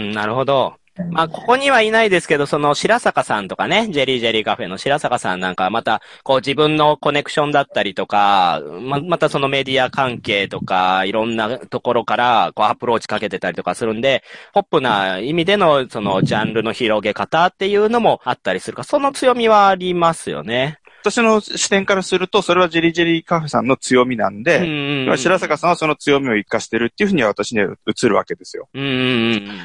なるほど。まあ、ここにはいないですけど、その白坂さんとかね、ジェリージェリーカフェの白坂さんなんかまた、こう自分のコネクションだったりとか、ま、またそのメディア関係とか、いろんなところから、こうアプローチかけてたりとかするんで、ポップな意味での、そのジャンルの広げ方っていうのもあったりするか、その強みはありますよね。 私の視点からすると、それはジリジリカフェさんの強みなんで、うんうん、白坂さんはその強みを活かしてるっていうふうには私には映るわけですよ。うんうん、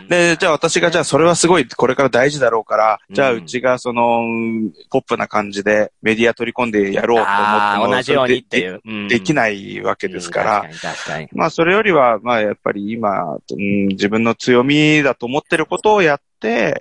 で、じゃあ私がじゃあそれはすごいこれから大事だろうから、うん、じゃあうちがその、ポップな感じでメディア取り込んでやろうと思っても、 同じようにっていう、 うん、できないわけですから、うん、確かに確かに。まあそれよりは、まあやっぱり今、うん、自分の強みだと思ってることをやって、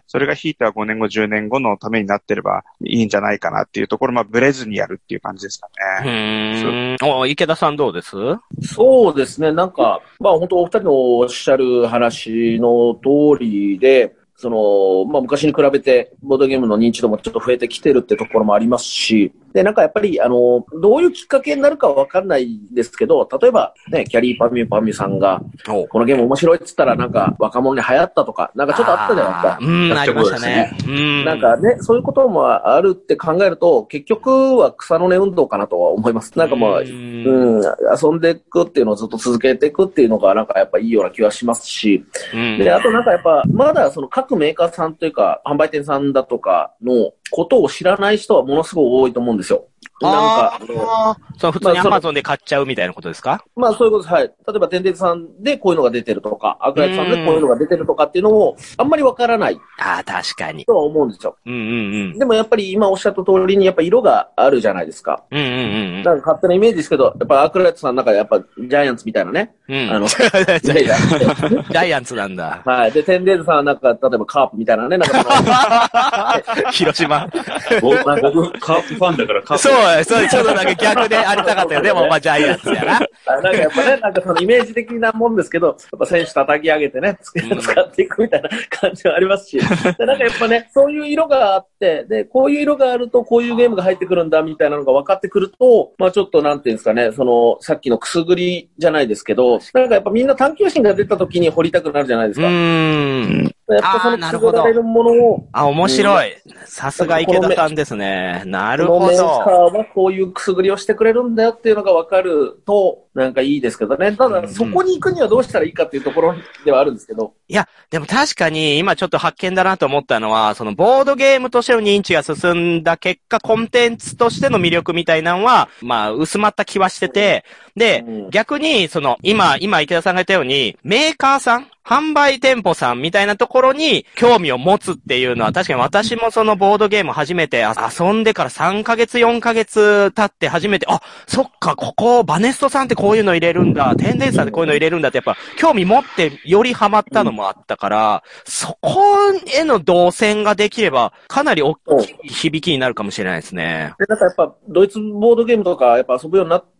それがひいてはごねんご、じゅうねんごのためになってればいいんじゃないかなっていうところ、まあブレずにやるっていう感じですかね。うん。お、池田さんどうです？ そうですね。なんか、まあ本当お二人のおっしゃる話の通りで、その、まあ昔に比べてボードゲームの認知度もちょっと増えてきてるってところもありますし、で、なんかやっぱり、あの、どういうきっかけになるかはわかんないですけど、例えばね、キャリーパミュパミュさんが、このゲーム面白いって言ったらなんか若者に流行ったとか、なんかちょっとあったじゃないですか。 うん、ありましたね。 うん。なんかね、そういうこともあるって考えると、結局は草の根運動かなとは思います。なんかまあ、うん、うん、遊んでいくっていうのをずっと続けていくっていうのがなんかやっぱいいような気はしますし、うん、で、あとなんかやっぱ、まだその各メーカーさんというか、販売店さんだとかのことを知らない人はものすごい多いと思うんですよ。なんか、 あその普通に Amazon で買っちゃうみたいなことですか？ まあそういうことです。はい。例えば、テンデイズさんでこういうのが出てるとか、アクライトさんでこういうのが出てるとかっていうのを、あんまりわからない。 ああ、確かに。 とは思うんですよ。 うんうんうん。 でもやっぱり今おっしゃった通りに、やっぱ色があるじゃないですか。 うんうんうん。 なんか勝手なイメージですけど、やっぱアクライトさんの中でやっぱジャイアンツみたいなね。 うん。あの、ジャイアンツ。ジャイアンツなんだ。 はい。で、テンデイズさんはなんか、例えばカープみたいなね。なんかその広島。 僕、僕カープファンだからカープ。 そう、そう、ちょっとなんか逆でありたかったよ。でも、まあ、ジャイアンツやな。なんかやっぱね、なんかそのイメージ的なもんですけど、やっぱ選手叩き上げてね、使っていくみたいな感じはありますし、でなんかやっぱね、そういう色があって、で、こういう色があるとこういうゲームが入ってくるんだみたいなのが分かってくると、まあちょっとなんていうんですかね、その、さっきのくすぐりじゃないですけど、なんかやっぱみんな探求心が出た時に掘りたくなるじゃないですか。 うーん。 やっぱそのくすぐられるものを。 あ、面白い。さすが池田さんですね。なるほど。 このメーカーはこういうくすぐりをしてくれるんだよっていうのが分かると、なんかいいですけどね。ただ、そこに行くにはどうしたらいいかっていうところではあるんですけど。 いや、でも確かに今ちょっと発見だなと思ったのは、そのボードゲームとしての認知が進んだ結果、コンテンツとしての魅力みたいなのは、まあ、薄まった気はしてて、で、うん、逆に、その、今、今池田さんが言ったように、メーカーさん販売店舗さんみたいなところに興味を持つっていうのは確かに私もそのボードゲーム初めて遊んでからさんかげつよんかげつ経って初めて、あ、そっか、ここバネストさんってこういうの入れるんだ、テンデンサーってこういうの入れるんだってやっぱ興味持ってよりハマったのもあったから、そこへの動線ができればかなり大きい響きになるかもしれないですね。 で、なんかやっぱドイツボードゲームとかやっぱ遊ぶようになって、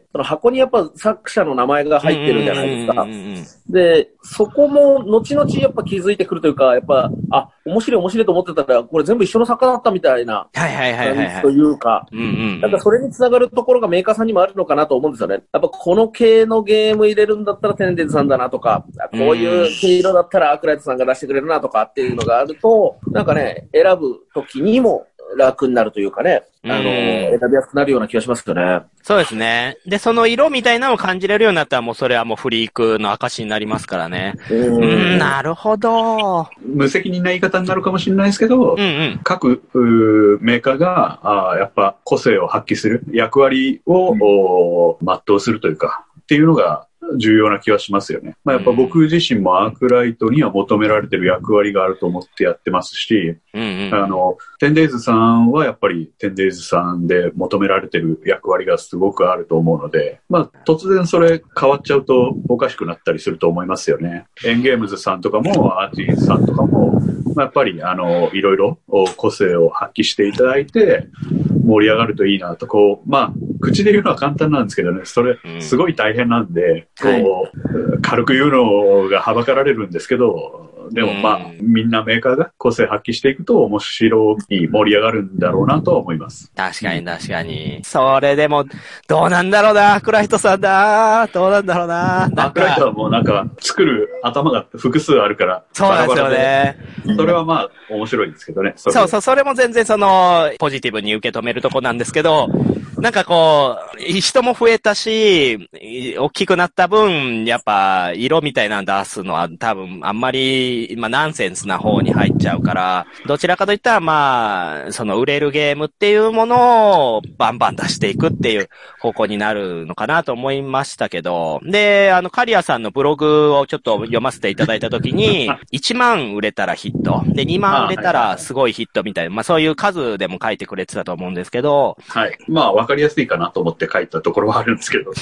その箱にやっぱ作者の名前が入ってるじゃないですか。で、そこも後々やっぱ気づいてくるというか、やっぱ、あ、面白い面白いと思ってたら、これ全部一緒の作家だったみたいなはいはいはいはい、はい。 というか、うんうんうん、なんかそれにつながるところがメーカーさんにもあるのかなと思うんですよね。やっぱこの系のゲーム入れるんだったらテンデンズさんだなとか、こういう毛色だったらアークライトさんが出してくれるなとかっていうのがあると、なんかね、選ぶ時にも楽になるというかね、あの、選びやすくなるような気がしますよね。 そうですね。で、その色みたいなのを感じれるようになったらもうそれはもうフリークの証になりますからね。うん、ん、なるほど。 無責任な言い方になるかもしれないですけど、うんうん、各メーカーがあやっぱ個性を発揮する役割を、うん、全うするというか、っていうのが重要な気はしますよね。まあ、やっぱ僕自身もアークライトには求められてる役割があると思ってやってますし、うんうん、あの、テンデイズさんはやっぱりテンデイズさんで求められてる役割がすごくあると思うので、まあ突然それ変わっちゃうとおかしくなったりすると思いますよね。エンゲームズさんとかもアーティーズさんとかも、まあ、やっぱりあの、いろいろ個性を発揮していただいて、盛り上がるといいなと、こう、まあ、口で言うのは簡単なんですけどね、それ、すごい大変なんで、うん、こう、はい、軽く言うのがはばかられるんですけど、でもまあ、みんなメーカーが個性発揮していくと面白い、盛り上がるんだろうなとは思います。 確かに確かに。それでも、どうなんだろうな、アークライトさんだ、どうなんだろうな。 アークライトはもうなんか、作る頭が複数あるから、 そうなんですよね。 それはまあ、面白いんですけどね。 そそうそう、それも全然その、ポジティブに受け止めるとこなんですけど、なんかこう、人も増えたし、大きくなった分、やっぱ、色みたいなの出すのは多分あんまりい、まあ、ナンセンスな方に入っちゃうから、どちらかといったら、まあ、その売れるゲームっていうものをバンバン出していくっていう方向になるのかなと思いましたけど、で、あの、カリアさんのブログをちょっと読ませていただいたときに、いちまん売れたらヒット、で、にまん売れたらすごいヒットみたいな、まあ、そういう数でも書いてくれてたと思うんですけど、 はい。まあ、わかりやすいかなと思って書いたところはあるんですけど。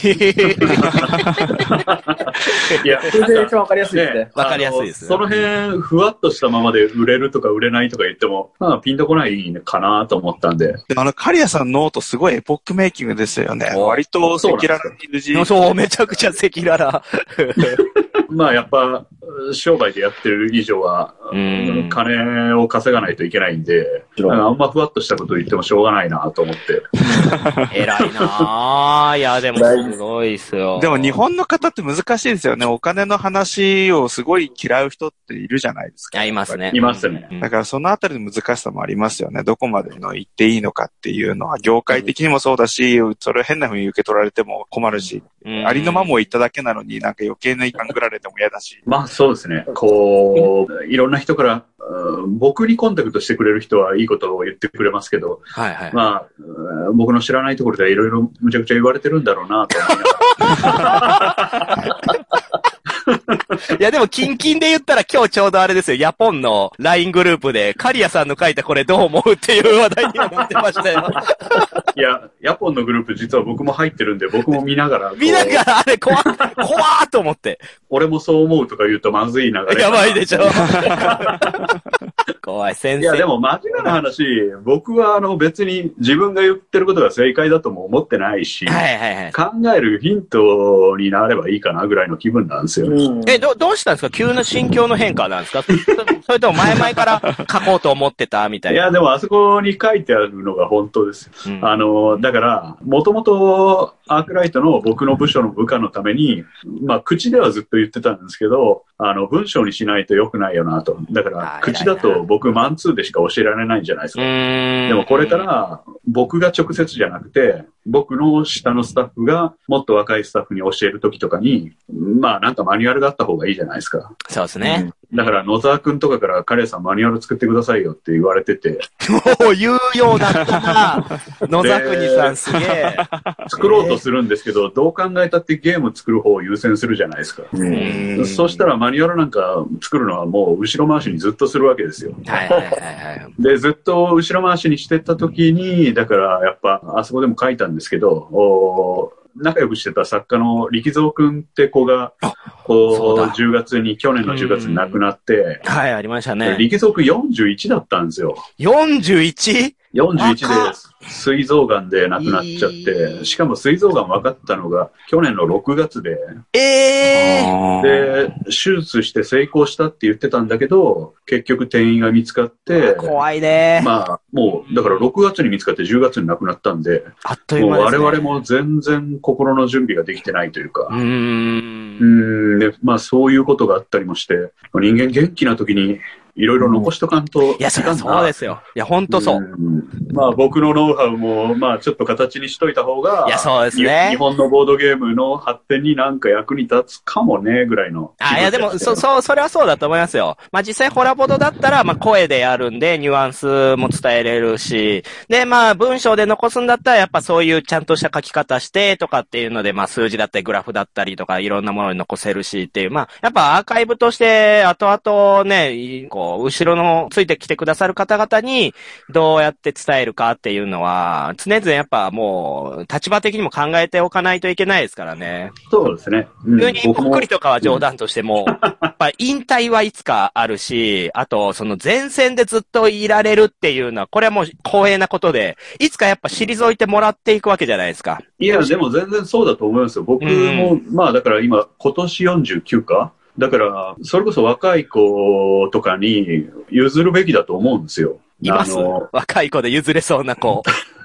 いや、 それで一番わかりやすいですね。 わかりやすいです。 その辺、ふわっとしたままで売れるとか売れないとか言っても、まあ、ピンとこないかなと思ったんで。 であの、カリアさんのノートすごいエポックメイキングですよね。割と赤裸々に エヌジー。 そう、めちゃくちゃ赤裸々。 まあ、やっぱ、商売でやってる以上は、金を稼がないといけないんで、あんまふわっとしたこと言ってもしょうがないなと思って。 偉いなぁ。いや、でもすごいっすよ。 でも日本の方って難しいですよね。お金の話をすごい嫌う人っているじゃないですか。 いますね。 いますね。 だからそのあたりの難しさもありますよね。どこまでの言っていいのかっていうのは、業界的にもそうだし、それ変な風に受け取られても困るし、ありのままを言っただけなのになんか余計な勘ぐられても嫌だし。 まあそうですね。こう、いろんな人から、僕にコンタクトしてくれる人はいいことを言ってくれますけど、 はいはい、 まあ、僕の知らないところではいろいろむちゃくちゃ言われてるんだろうなと思いながら。 いやでも、キンキンで言ったら今日ちょうどあれですよ、ヤポンの ライン グループで、カリアさんの書いたこれどう思うっていう話題になってましたよ。 いや、ヤポンのグループ実は僕も入ってるんで、僕も見ながら。 見ながら、あれ怖っ、怖ーと思って。 俺もそう思うとか言うとまずい流れ。 やばいでしょ。怖い、先生。 いや、でも真面目な話、僕はあの別に自分が言ってることが正解だとも思ってないし、 はいはいはい、 考えるヒントになればいいかなぐらいの気分なんですよ。 うん、え、ど、どうしたんですか？急な心境の変化なんですか？それとも前々から書こうと思ってたみたいな。 いや、でもあそこに書いてあるのが本当ですよ。うん、あの、だから、もともとアークライトの僕の部署の部下のために、まあ、口ではずっと言ってたんですけど、あの、文章にしないと良くないよなと。だから、口だと僕マンツーでしか教えられないんじゃないですか。でもこれから僕が直接じゃなくて、僕の下のスタッフがもっと若いスタッフに教えるときとかに、まあなんかマニュアルがあった方がいいじゃないですか。 そうですね。 うん、だから野沢くんとかからカレーさんマニュアル作ってくださいよって言われてて。 もう言うようだったな。野沢くにさんすげえ。 作ろうとするんですけど、どう考えたってゲーム作る方を優先するじゃないですか。うんそしたらマニュアルなんか作るのはもう後ろ回しにずっとするわけですよ。 はいはいはいはい。 で、ずっと後ろ回しにしてった時に、だからやっぱあそこでも書いたんですけど、お仲良くしてた作家の力蔵くんって子が、こう、じゅうがつに、去年のじゅうがつに亡くなって、 はい、ありましたね。 力蔵くんよんじゅういちだったんですよ。 よんじゅういち? よんじゅういちで、膵臓がんで亡くなっちゃって、しかも膵臓がん分かったのが去年のろくがつで、 ええー、で、手術して成功したって言ってたんだけど、結局転移が見つかって、 怖いね。 まあ、もう、だからろくがつに見つかってじゅうがつに亡くなったんで、 あっという間ですね。 もう我々も全然心の準備ができてないというか、 うーん。 うーんで、まあそういうことがあったりもして、人間元気な時に、いろいろ残しとかんと、 いや、そりゃそうですよ。いや、ほんとそう。 うんまあ僕のノウハウも、まあちょっと形にしといた方が、 いや、そうですね。 日本のボードゲームの発展になんか役に立つかもね、ぐらいの。 あ、いや、でも、そ、そう、それはそうだと思いますよ。まあ実際ホラボドだったら、まあ声でやるんで、ニュアンスも伝えれるし、で、まあ文章で残すんだったら、やっぱそういうちゃんとした書き方してとかっていうので、まあ数字だったりグラフだったりとか、いろんなものに残せるしっていう、まあ、やっぱアーカイブとして、後々ね、こう、後ろのついてきてくださる方々にどうやって伝えるかっていうのは常々やっぱもう立場的にも考えておかないといけないですからね。 そうですね。 普通にぽっくりとかは冗談としても、うん、やっぱ引退はいつかあるし、あとその前線でずっといられるっていうのはこれはもう光栄なことで、いつかやっぱ退いてもらっていくわけじゃないですか。 いやでも全然そうだと思いますよ。僕も、うん、まあだから今今年よんじゅうきゅうか。だから、それこそ若い子とかに譲るべきだと思うんですよ。 います？若い子で譲れそうな子。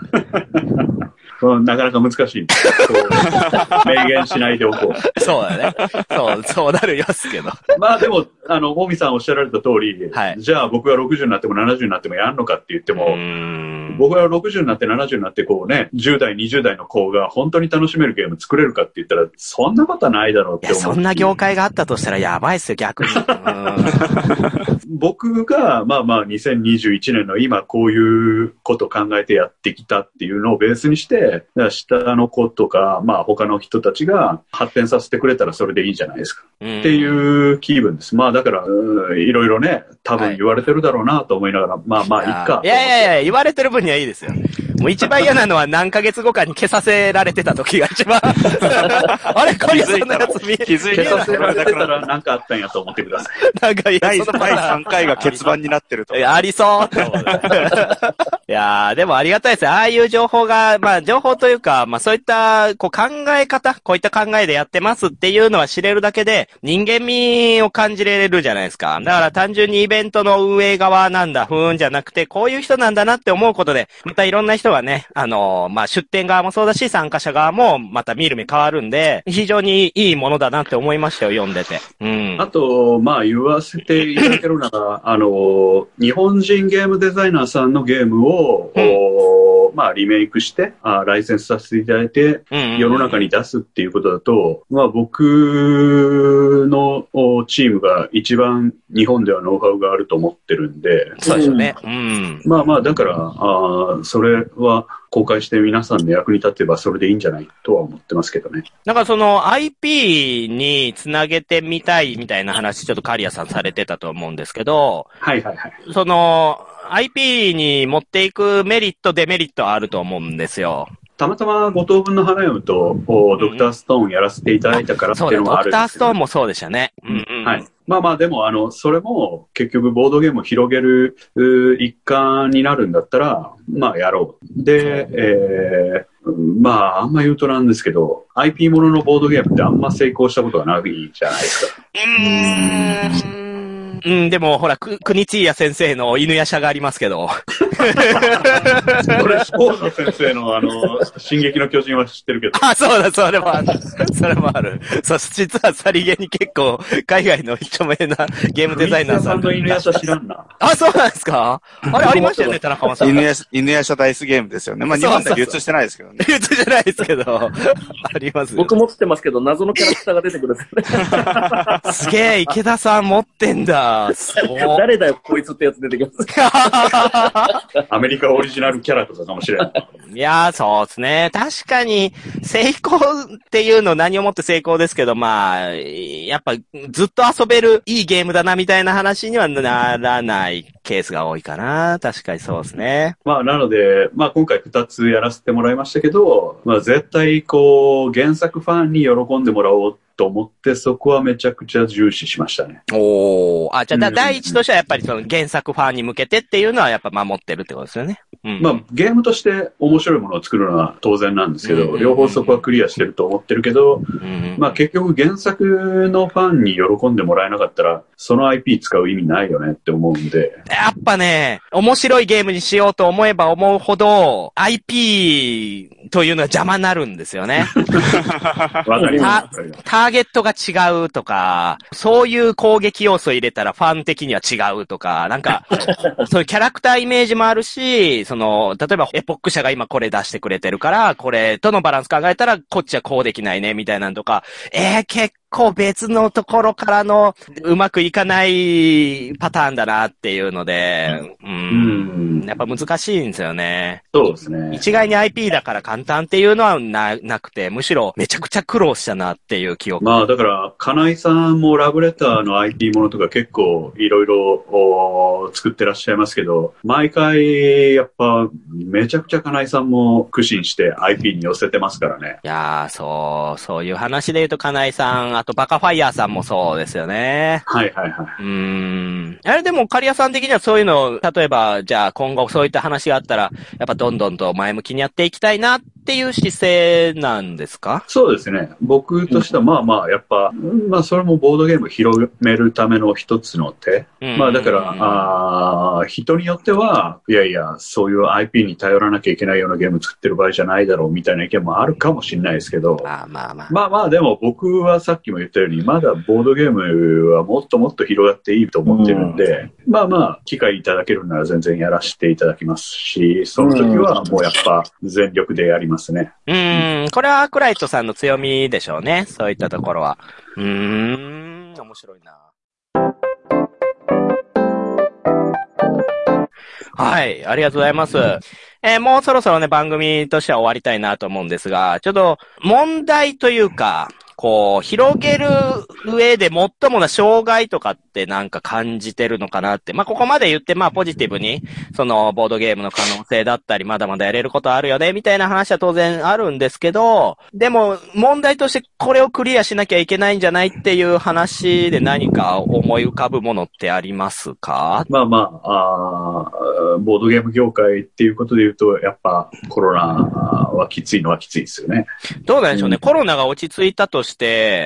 なかなか難しい。明言しないでおこう。 そうだね。そう、そうなるやつけど。 まあでも、あの、大見さんおっしゃられた通り、はい、じゃあ僕がろくじゅうになってもななじゅうになってもやんのかって言っても、 僕はろくじゅうになってななじゅうになってこうね、じゅう代、にじゅう代の子が本当に楽しめるゲーム作れるかって言ったら、そんなことはないだろうって思う。 いや、そんな業界があったとしたらやばいっすよ、逆に。 僕が、まあまあ、にせんにじゅういちねんの今こういうこと考えてやってきたっていうのをベースにして、下の子とか、まあ他の人たちが発展させてくれたらそれでいいじゃないですか。っていう気分です。まあだから、いろいろね、多分言われてるだろうなと思いながら、はい、まあまあ、いっか。 いやいやいや、言われてる分にはいいですよ。もう一番嫌なのは何ヶ月後かに消させられてた時が一番。あれ、これそんなやつ見気づいて消させられてたら何かあったんやと思ってください。 なんかいや、 第さんかいが欠番になってると。 いや、ありそうって思う。いやー、でもありがたいですよ。ああいう情報が、まあ情報というか、まあそういった、こう考え方、こういった考えでやってますっていうのは知れるだけで、人間味を感じれるじゃないですか。だから単純にイベントの運営側なんだ、ふーんじゃなくて、こういう人なんだなって思うことで、またいろんな人がね、あのー、まあ出店側もそうだし、参加者側もまた見る目変わるんで、非常にいいものだなって思いましたよ、読んでて。うん。 あと、まあ言わせていただけるなら、あのー、日本人ゲームデザイナーさんのゲームを、うん、まあリメイクしてあ、ライセンスさせていただいて、世の中に出すっていうことだと、まあ僕のチームが一番日本ではノウハウがあると思ってるんで。 そうですよね。うん。 まあまあ、だから、あそれは公開して皆さんの役に立てばそれでいいんじゃないとは思ってますけどね。 なんかその アイピー につなげてみたいみたいな話ちょっとカリアさんされてたと思うんですけど。 はいはいはい。 その アイピー に持っていくメリットデメリットはあると思うんですよ。 たまたまご等分の花嫁と、ドクターストーンやらせていただいたからっていうのがあるんですけど、ね。そうだ、ドクターストーンもそうでしたね。うんうん。はい。まあまあでも、あの、それも結局ボードゲームを広げる一環になるんだったら、まあやろう。で、えー、まああんま言うとなんですけど、アイピー もののボードゲームってあんま成功したことがないじゃないですか。 うーん。うん、でも、ほら、く、国津屋先生の犬夜叉がありますけど。 これ、スポーツの先生の、あの、進撃の巨人は知ってるけど。 あ、そうだ、それもある。それもある。そう、実はさりげに結構、海外の著名なゲームデザイナーさん。 国津屋さんの犬夜叉知らんな。 あ、そうなんですか？あれ、ありましたよね、田中さん。 犬夜叉、犬夜叉ダイスゲームですよね。まあ、日本では流通してないですけどね。 流通じゃないですけど。あります。 僕持ってますけど、謎のキャラクターが出てくるんですよね。 すげえ、池田さん持ってんだ。 誰だよ、こいつってやつ出てきます。 アメリカオリジナルキャラとかかもしれない。 いやー、そうですね。確かに、成功っていうの何をもって成功ですけど、まあ、やっぱずっと遊べるいいゲームだなみたいな話にはならないケースが多いかな。確かにそうですね。 まあ、なので、まあ今回二つやらせてもらいましたけど、まあ絶対こう、原作ファンに喜んでもらおうと思って、そこはめちゃくちゃ重視しましたね。 おー。あ、じゃあ、うん、第一としてはやっぱりその原作ファンに向けてっていうのはやっぱ守ってるってことですよね。うん、 まあ、ゲームとして面白いものを作るのは当然なんですけど、うん、両方そこはクリアしてると思ってるけど、うん、まあ結局原作のファンに喜んでもらえなかったら、その アイピー 使う意味ないよねって思うんで。 やっぱね、面白いゲームにしようと思えば思うほど、アイピー というのは邪魔になるんですよね。 わかります。 ターゲットが違うとか、そういう攻撃要素入れたらファン的には違うとか、なんか、そういうキャラクターイメージもあるし、その、例えばエポック社が今これ出してくれてるから、これとのバランス考えたらこっちはこうできないね、みたいなのとか、えー、結構別のところからのうまくいかないパターンだなっていうので、うん、うん、やっぱ難しいんですよね。 そうですね。 一概に アイピー だから簡単っていうのはな、なくて、むしろめちゃくちゃ苦労したなっていう記憶。 まあだから、金井さんもラブレターの アイピー ものとか結構いろいろ作ってらっしゃいますけど、毎回やっぱめちゃくちゃ金井さんも苦心して アイピー に寄せてますからね。 いやー、そう、そういう話で言うと金井さん、あとバカファイヤーさんもそうですよね。 はいはいはい。 うーん。あれでもカリアさん的にはそういうの、例えばじゃあ今後そういった話があったら、やっぱどんどんと前向きにやっていきたいなっっていう姿勢なんですか？ そうですね。僕としてはまあまあ、やっぱ、まあそれもボードゲームを広めるための一つの手。うん、まあだから、あ人によっては、いやいや、そういう アイピー に頼らなきゃいけないようなゲーム作ってる場合じゃないだろうみたいな意見もあるかもしれないですけど、 まあまあまあ。 まあまあでも僕はさっきも言ったように、まだボードゲームはもっともっと広がっていいと思ってるんで、うん、まあまあ、機会いただけるなら全然やらせていただきますし、その時はもうやっぱ全力でやりますね。 うん、これはアークライトさんの強みでしょうね。そういったところは。うーん、面白いな。はい、ありがとうございます。えー、もうそろそろね、番組としては終わりたいなと思うんですが、ちょっと問題というか、こう、広げる上で最もな障害とかってなんか感じてるのかなって。まあ、ここまで言って、まあ、ポジティブに、その、ボードゲームの可能性だったり、まだまだやれることあるよね、みたいな話は当然あるんですけど、でも、問題としてこれをクリアしなきゃいけないんじゃないっていう話で何か思い浮かぶものってありますか？ まあまあ、あボードゲーム業界っていうことで言うと、やっぱコロナはきついのはきついですよね。 どうなんでしょうね。うん、コロナが落ち着いたとして、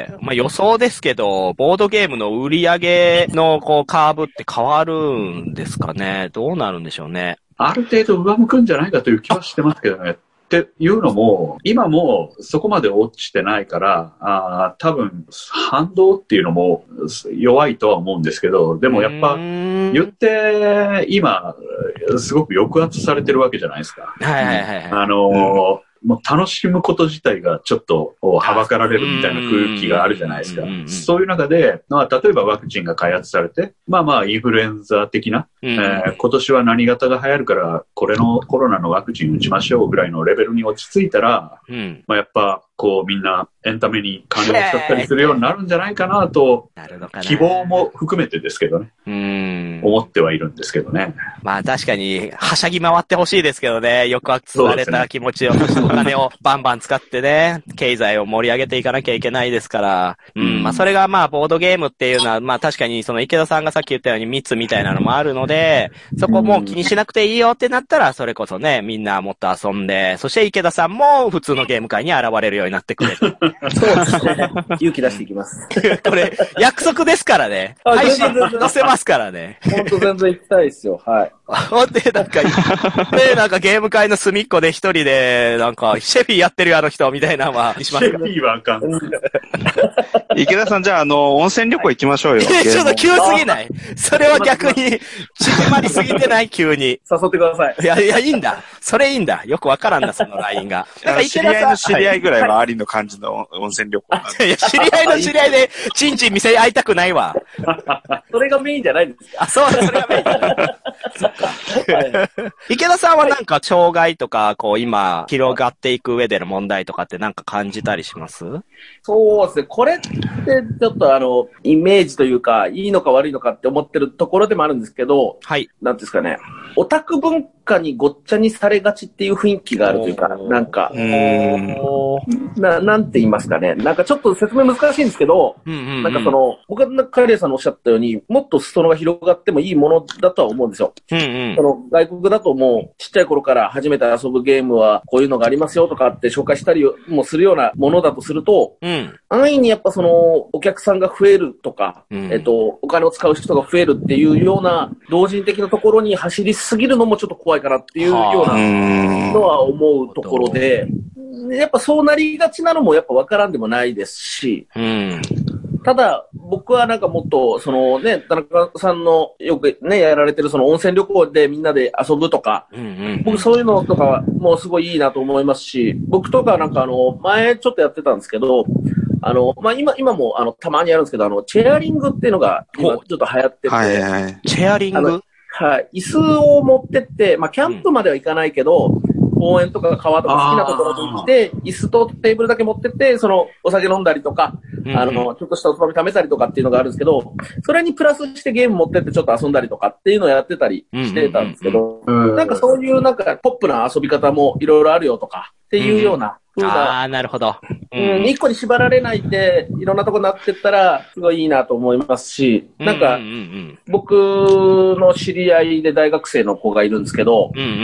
まあ予想ですけど、ボードゲームの売り上げのこうカーブって変わるんですかね。どうなるんでしょうね。 ある程度上向くんじゃないかという気はしてますけどね。っていうのも、今もそこまで落ちてないから、あ多分反動っていうのも弱いとは思うんですけど、でもやっぱ言って今すごく抑圧されてるわけじゃないですか。 はいはいはい、はい。 あのーうんもう楽しむこと自体がちょっとはばかられるみたいな空気があるじゃないですか。そういう中で、まあ、例えばワクチンが開発されて、まあまあインフルエンザ的な、うんえー、今年は何型が流行るから、これのコロナのワクチン打ちましょうぐらいのレベルに落ち着いたら、うん、まあやっぱこうみんなエンタメに関連しちゃったりするようになるんじゃないかなと、希望も含めてですけどね。うん思ってはいるんですけどね。 まあ確かに、はしゃぎ回ってほしいですけどね。抑圧された気持ちを、そしてお金をバンバン使ってね、経済を盛り上げていかなきゃいけないですから。うん、まあそれがまあボードゲームっていうのは、まあ確かにその池田さんがさっき言ったように密みたいなのもあるので、そこもう気にしなくていいよってなったら、それこそね、みんなもっと遊んで、そして池田さんも普通のゲーム界に現れるようになってくれる。 そうですね。勇気出していきます。 これ、約束ですからね。配信載せますからね。 本当全然行きたいですよ。はい。 ほんで、なんか、で、なんかゲーム界の隅っこで一人で、なんか、シェフィーやってるよ、あの人、みたいなのは、 しますか？シェフィーはあかん。 池田さん、じゃあ、あの、温泉旅行行きましょうよ。 ちょっと急すぎない？それは逆に、縮まりすぎてない急に。 誘ってください。 いや、いや、いいんだ。それいいんだ。よくわからんな、そのラインが。 なんか知り合いの知り合いぐらいはありの感じの温泉旅行。 いや、知り合いの知り合いで、チンチン見せ合いたくないわ。 それがメインじゃないんですか？ あ、そう、それがメインじゃない。そっか。池田さんはなんか障害とか、こう今、広がっていく上での問題とかってなんか感じたりします？ そうですね。これってちょっとあの、イメージというか、いいのか悪いのかって思ってるところでもあるんですけど、 はい。 なんですかね。オタク文化にごっちゃにされがちっていう雰囲気があるというか、なんか、うーんな、なんて言いますかね。なんかちょっと説明難しいんですけど、うんうんうん、なんかその、僕がカレーさんのおっしゃったように、もっと裾野が広がってもいいものだとは思うんですよ。うんうん、その外国だともう、ちっちゃい頃から初めて遊ぶゲームはこういうのがありますよとかって紹介したりもするようなものだとすると、うん、安易にやっぱその、お客さんが増えるとか、うん、えっと、お金を使う人が増えるっていうような、同人的なところに走りすぎるのもちょっと怖いかなっていうようなのは思うところで、やっぱそうなりがちなのもやっぱわからんでもないですし、うん、ただ僕はなんかもっとそのね、田中さんのよくね、やられてるその温泉旅行でみんなで遊ぶとか、うんうん、僕そういうのとかもすごいいいなと思いますし、僕とかなんかあの、前ちょっとやってたんですけど、あの、まあ、今、今もあの、たまにやるんですけど、あの、チェアリングっていうのが今ちょっと流行ってて、 はいはい、チェアリングはい。椅子を持ってって、まあ、キャンプまでは行かないけど、うん、公園とか川とか好きなところに行って、椅子とテーブルだけ持ってって、その、お酒飲んだりとか、うん、あの、ちょっとしたおつまみ食べたりとかっていうのがあるんですけど、それにプラスしてゲーム持ってってちょっと遊んだりとかっていうのをやってたりしてたんですけど、なんかそういうなんかポップな遊び方もいろいろあるよとかっていうような、 うん、ああ、なるほど。 うん、一個に縛られないで、いろんなとこになってったら、すごいいいなと思いますし、なんか、僕の知り合いで大学生の子がいるんですけど、うんうん、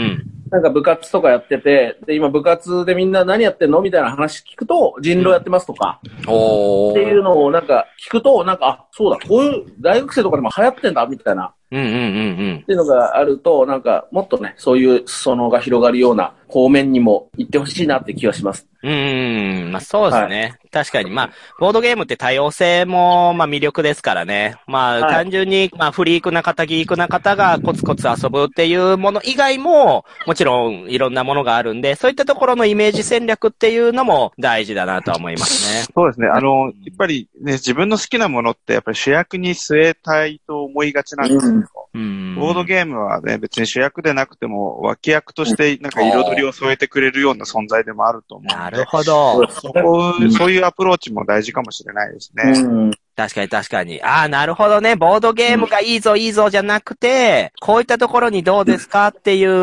なんか部活とかやってて、で、今部活でみんな何やってんのみたいな話聞くと、人狼やってますとか、 おっていうのをなんか聞くと、なんか、あ、そうだ、こういう大学生とかでも流行ってんだ、みたいな。 うんうんうんうん。 っていうのがあると、なんか、もっとね、そういう裾野が広がるような方面にも行ってほしいなって気がします。 うん、まあそうですね。はい、確かに、まあ、ボードゲームって多様性も、まあ魅力ですからね。まあ、はい、単純に、まあフリークな方、ギークな方がコツコツ遊ぶっていうもの以外も、もちろんいろんなものがあるんで、そういったところのイメージ戦略っていうのも大事だなとは思いますね。 そうですね。あの、やっぱりね、自分の好きなものってやっぱり主役に据えたいと思いがちなんですよ。うん、ボードゲームはね、別に主役でなくても脇役としてなんか彩りを添えてくれるような存在でもあると思うので。 なるほど。 そこ、そういうアプローチも大事かもしれないですね。 うん、確かに確かに。ああ、なるほどね。ボードゲームがいいぞいいぞじゃなくて、こういったところにどうですかっていう、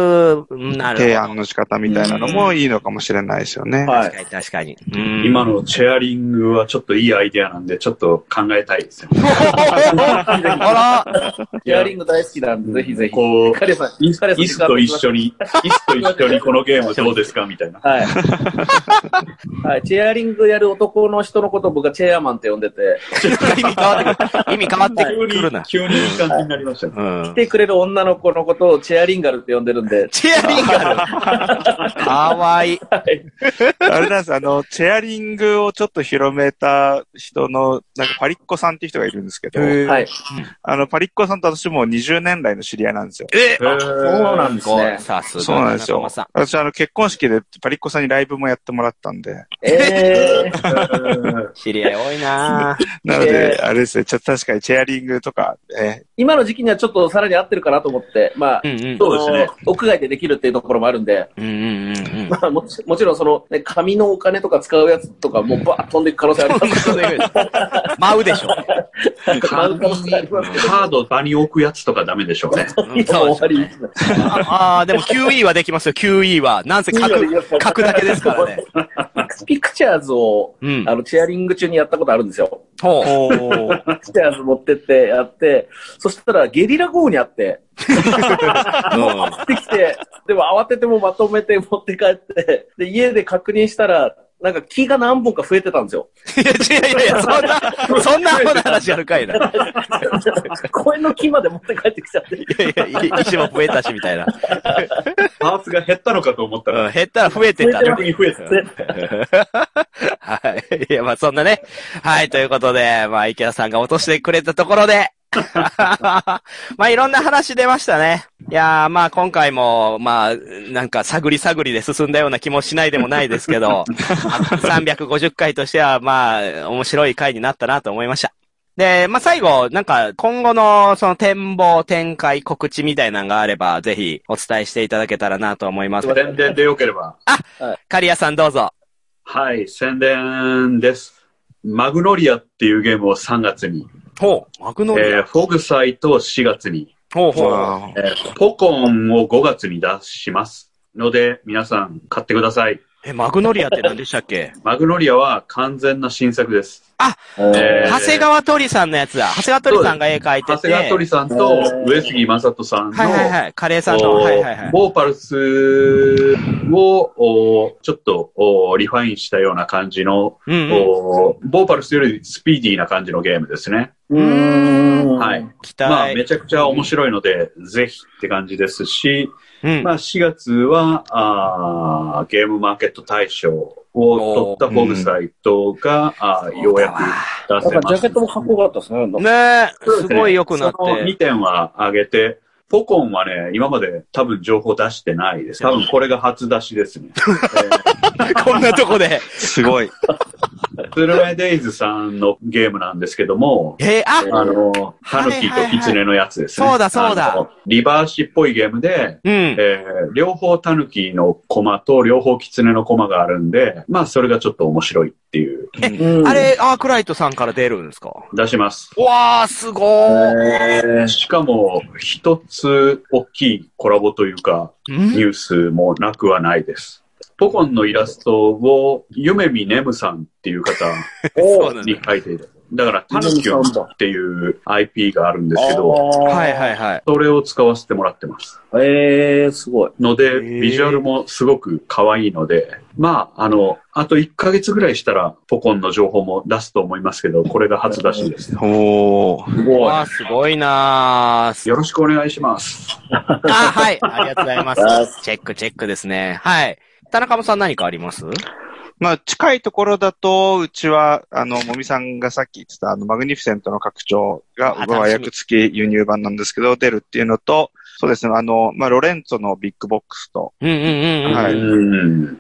なるほど。 提案の仕方みたいなのもいいのかもしれないですよね。 確かに確かに。 うん、今のチェアリングはちょっといいアイデアなんで、ちょっと考えたいですよね。 あらチェアリング大好きなんで、ぜひぜひ。 こう、イスイスと一緒に、イスと一緒にこのゲームどうですかみたいな。 はい。はい。チェアリングやる男の人のことを僕はチェアマンって呼んでて。 意味変わってくる。意味変わってくるな。 急にいい感じになりましたね。 うん、来てくれる女の子のことをチェアリンガルって呼んでるんで。 チェアリンガルかわいい。 あれなんです、あの、チェアリングをちょっと広めた人の、なんかパリッコさんっていう人がいるんですけど、 はい。 あの、パリッコさんと私もにじゅうねん来の知り合いなんですよ。 えー、そうなんですね。 さすが。 そうなんですよ。私、あの、結婚式でパリッコさんにライブもやってもらったんで。 えー、 知り合い多いななので、えー、あれですね、ちょっと確かにチェアリングとか、えー、 今の時期にはちょっとさらに合ってるかなと思って、まあ、 うんうん、 そうですね。屋外でできるっていうところもあるんで、 うんうんうんうん、 まあもち、もちろんその、ね、紙のお金とか使うやつとかもうバーッ飛んでいく可能性ありますけど。 舞うでしょ。 カード場に置くやつとかダメでしょうね。 終わり。 ああ、でも キューイー はできますよ、キューイー は。なんせ書く、書くだけですからね。 ピクチャーズを、うん、あの、チェアリング中にやったことあるんですよ。 ほう。 ピクチャーズ持ってってやって、そしたらゲリラ豪雨にあって、持ってきて、でも慌ててもまとめて持って帰って、で、家で確認したら、なんか木が何本か増えてたんですよ。 いや、いやいや、そんな、そんな話あるかいな。 公園の木まで持って帰ってきちゃって。 いやいや、石も増えたし、みたいな。 パーツが減ったのかと思ったら。 うん、減ったら増えてた。 逆に増えてて。 はい。いや、まあそんなね。はい、ということで、まあ池田さんが落としてくれたところで、まあいろんな話出ましたね。いやーまあ今回もまあなんか探り探りで進んだような気もしないでもないですけどさんびゃくごじゅっかいとしてはまあ面白い回になったなと思いました。で、まあ最後なんか今後のその展望展開告知みたいなのがあればぜひお伝えしていただけたらなと思います。 宣伝でよければ。 あ、はい、刈谷さんどうぞ。 はい、宣伝です。マグノリアっていうゲームをさんがつに。 ほう、マグノリア。 えー、フォグサイトしがつに。 ほうほう。 えー、ポコンをごがつに出しますので、皆さん買ってください。 え、マグノリアって何でしたっけ？ マグノリアは完全な新作です。 あ、えー、長谷川鳥さんのやつだ。長谷川鳥さんが絵描いてて。 長谷川鳥さんと上杉正人さんの、 はいはいはい、カレーさんの、はいはいはい。 ボーパルスをちょっとリファインしたような感じの、うんうん、ボーパルスよりスピーディーな感じのゲームですね。 うーん。 はい。まあめちゃくちゃ面白いので、うん、ぜひって感じですし、うん、まあしがつはあゲームマーケット大賞を取ったフォグサイトが、うん、あようやく出せます。 ジャケットもかっこよかったですね。 ねえ、すごい良くなって。 そのにてんは上げて、ポコンはね、今まで多分情報出してないです。多分これが初出しですね。 えー、こんなとこで。 すごい。 スルメデイズさんのゲームなんですけども、 えー、ああの、タヌキとキツネのやつですね。 はいはいはい、そうだそうだ。 リバーシっぽいゲームで、 うんえー、両方タヌキのコマと両方キツネのコマがあるんで、まあそれがちょっと面白いっていう。 え、うん、あれ、アークライトさんから出るんですか？ 出します。 うわー、すごー。 えー、しかも、一つ大きいコラボというか、ニュースもなくはないです。ポコンのイラストを、ゆめみねむさんっていう方に描いている。 だから、タヌキュンっていう アイピー があるんですけど、 はいはいはい。 それを使わせてもらってます。 えー、すごい。 ので、ビジュアルもすごく可愛いので、まあ、あの、あといっかげつぐらいしたら、ポコンの情報も出すと思いますけど、これが初出しです。 おー。すごい。わー、すごいなー。 よろしくお願いします。 あ、はい。ありがとうございます。チェックチェックですね。はい。田中さん何かあります？ まあ、近いところだと、うちは、あの、もみさんがさっき言ってた、あの、マグニフィセントの拡張が、和訳付き輸入版なんですけど、出るっていうのと、そうですね、あの、まあ、ロレンツォのビッグボックスと、 うんうんうん。 はい。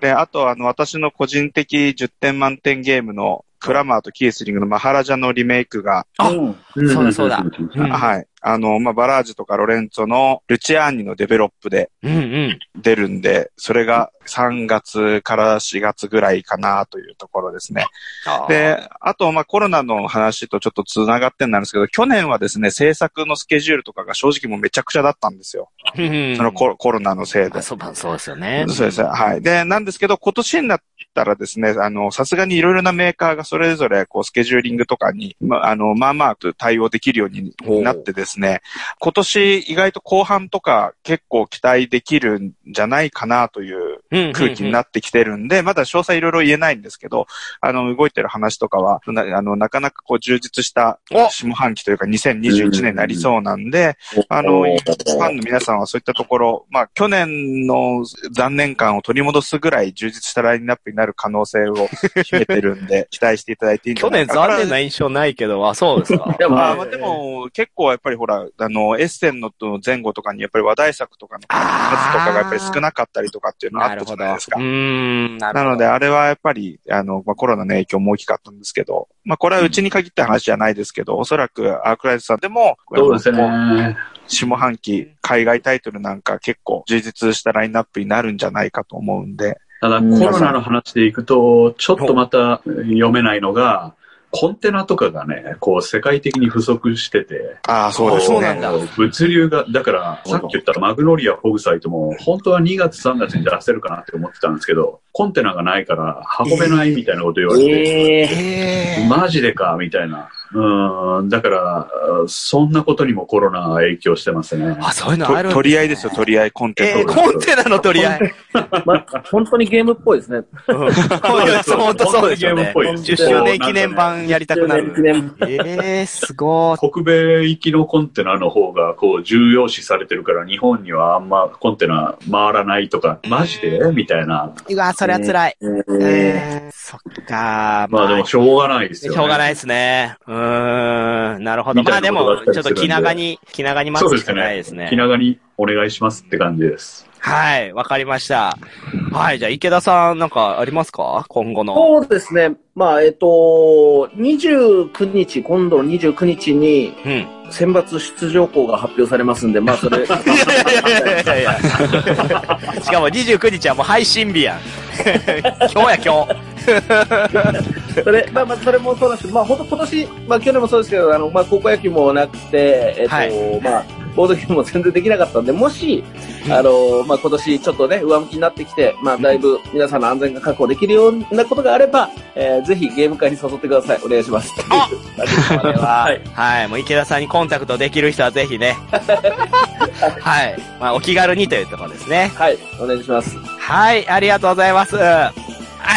で、あと、あの、私の個人的じゅってん満点ゲームの、クラマーとキースリングのマハラジャのリメイクが、 あ、うん、そうだそうだ。 はい。あの、まあ、バラージュとかロレンツォのルチアーニのデベロップで出るんで、うんうん、それがさんがつからしがつぐらいかなというところですね。で、あと、まあ、コロナの話とちょっと繋がってんなんですけど、去年はですね、制作のスケジュールとかが正直もうめちゃくちゃだったんですよ。そのコロ、コロナのせいで。 そう、そうですよね。 そうですね。はい。で、なんですけど、今年になったらですね、あの、さすがにいろいろなメーカーがそれぞれ、こう、スケジューリングとかに、まあ、あの、まあまあ対応できるようになってですね、今年意外と後半とか結構期待できるんじゃないかなという空気になってきてるんで、まだ詳細いろいろ言えないんですけど、あの、動いてる話とかは、なあの、なかなかこう充実した下半期というかにせんにじゅういちねんになりそうなんで、あの、ファンの皆さんはそういったところ、まあ、去年の残念感を取り戻すぐらい充実したラインナップになる可能性を秘めてるんで、期待していただいていいんじゃないかな。 去年残念な印象ないけど、あ、そうですか。 でも、まあ、でも結構やっぱりほら、あの、エッセンの前後とかにやっぱり話題作とかの数とかがやっぱり少なかったりとかっていうのはあったじゃないですか。 うーん、 なるほど。なので、あれはやっぱり、あの、まあ、コロナの影響も大きかったんですけど、まあ、これはうちに限った話じゃないですけど、おそらくアークライトさんでも、 そうですね。 下半期、海外タイトルなんか結構充実したラインナップになるんじゃないかと思うんで。 ただ、コロナの話でいくと、ちょっとまた読めないのが、コンテナとかがね、こう世界的に不足してて。 ああ、そうですね。 そうなんだ。 物流が、だから、さっき言ったマグノリア・ホグサイトも、本当はにがつさんがつに出せるかなって思ってたんですけど、コンテナがないから運べないみたいなこと言われて、えー、マジでかみたいな。うん、だから、そんなことにもコロナが影響してますね。 あ、そういうのあるんですね。 取り合いですよ、取り合い、コンテナ。 えー、コンテナの取り合い。 まあ、本当にゲームっぽいですね。 うん、本当そうですよね。じゅっしゅうねん記念版やりたくなる。えー、すごい。 北米行きのコンテナの方が、こう、重要視されてるから、日本にはあんまコンテナ回らないとか、マジでみたいな。 うわ、それは辛い。えーえー、そっか。 まあでも、しょうがないですよね。 しょうがないですね。うーん、なるほど。まあでも、ちょっと気長に、気長に待つしかないですね。 気長にお願いしますって感じです。 はい、わかりました。はい、じゃあ池田さんなんかありますか？今後の。 そうですね。まあ、えっと、にじゅうくにち、今度のにじゅうくにちに、選抜出場校が発表されますんで、まあそれ。いやいやいやいやしかもにじゅうくにちはもう配信日やん。今日や今日。 それ、まあまあそれもそうだし、まあ本当今年、まあ去年もそうですけど、あの、まあ高校野球もなくて、えっと、はい、まあ、ボードゲームも全然できなかったんで、もし、あの、まあ、今年ちょっとね、上向きになってきて、まあ、だいぶ皆さんの安全が確保できるようなことがあれば、えー、ぜひゲーム会に誘ってください。お願いします。 あはい。はい。もう池田さんにコンタクトできる人はぜひね。はい。まあ、お気軽にというところですね。 はい。お願いします。 はい。ありがとうございます。はい。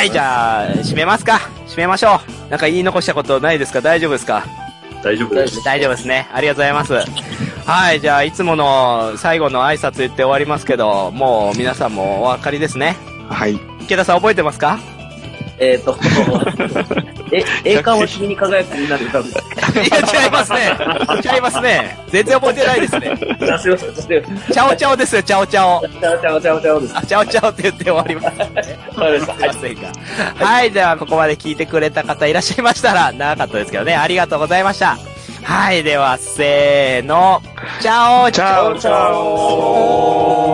じゃあ、締めますか。締めましょう。なんか言い残したことないですか？大丈夫ですか？ 大丈夫です。 大丈夫ですね。ありがとうございます。はい、じゃあ、いつもの最後の挨拶言って終わりますけど、もう皆さんもお分かりですね。 はい。 池田さん覚えてますか？ えっと、え、栄冠は君に輝くみんなで歌うんですか？ いや、違いますね。違いますね。全然覚えてないですね。 あ、すいません。チャオチャオですよ、チャオチャオ。 チャオチャオ、チャオチャオです。 あ、チャオチャオって言って終わりますね。 わかりました。 すいませんが。はい、ではここまで聞いてくれた方いらっしゃいましたら、長かったですけどね、ありがとうございました。はい、では、せーの。チャオチャオチャオ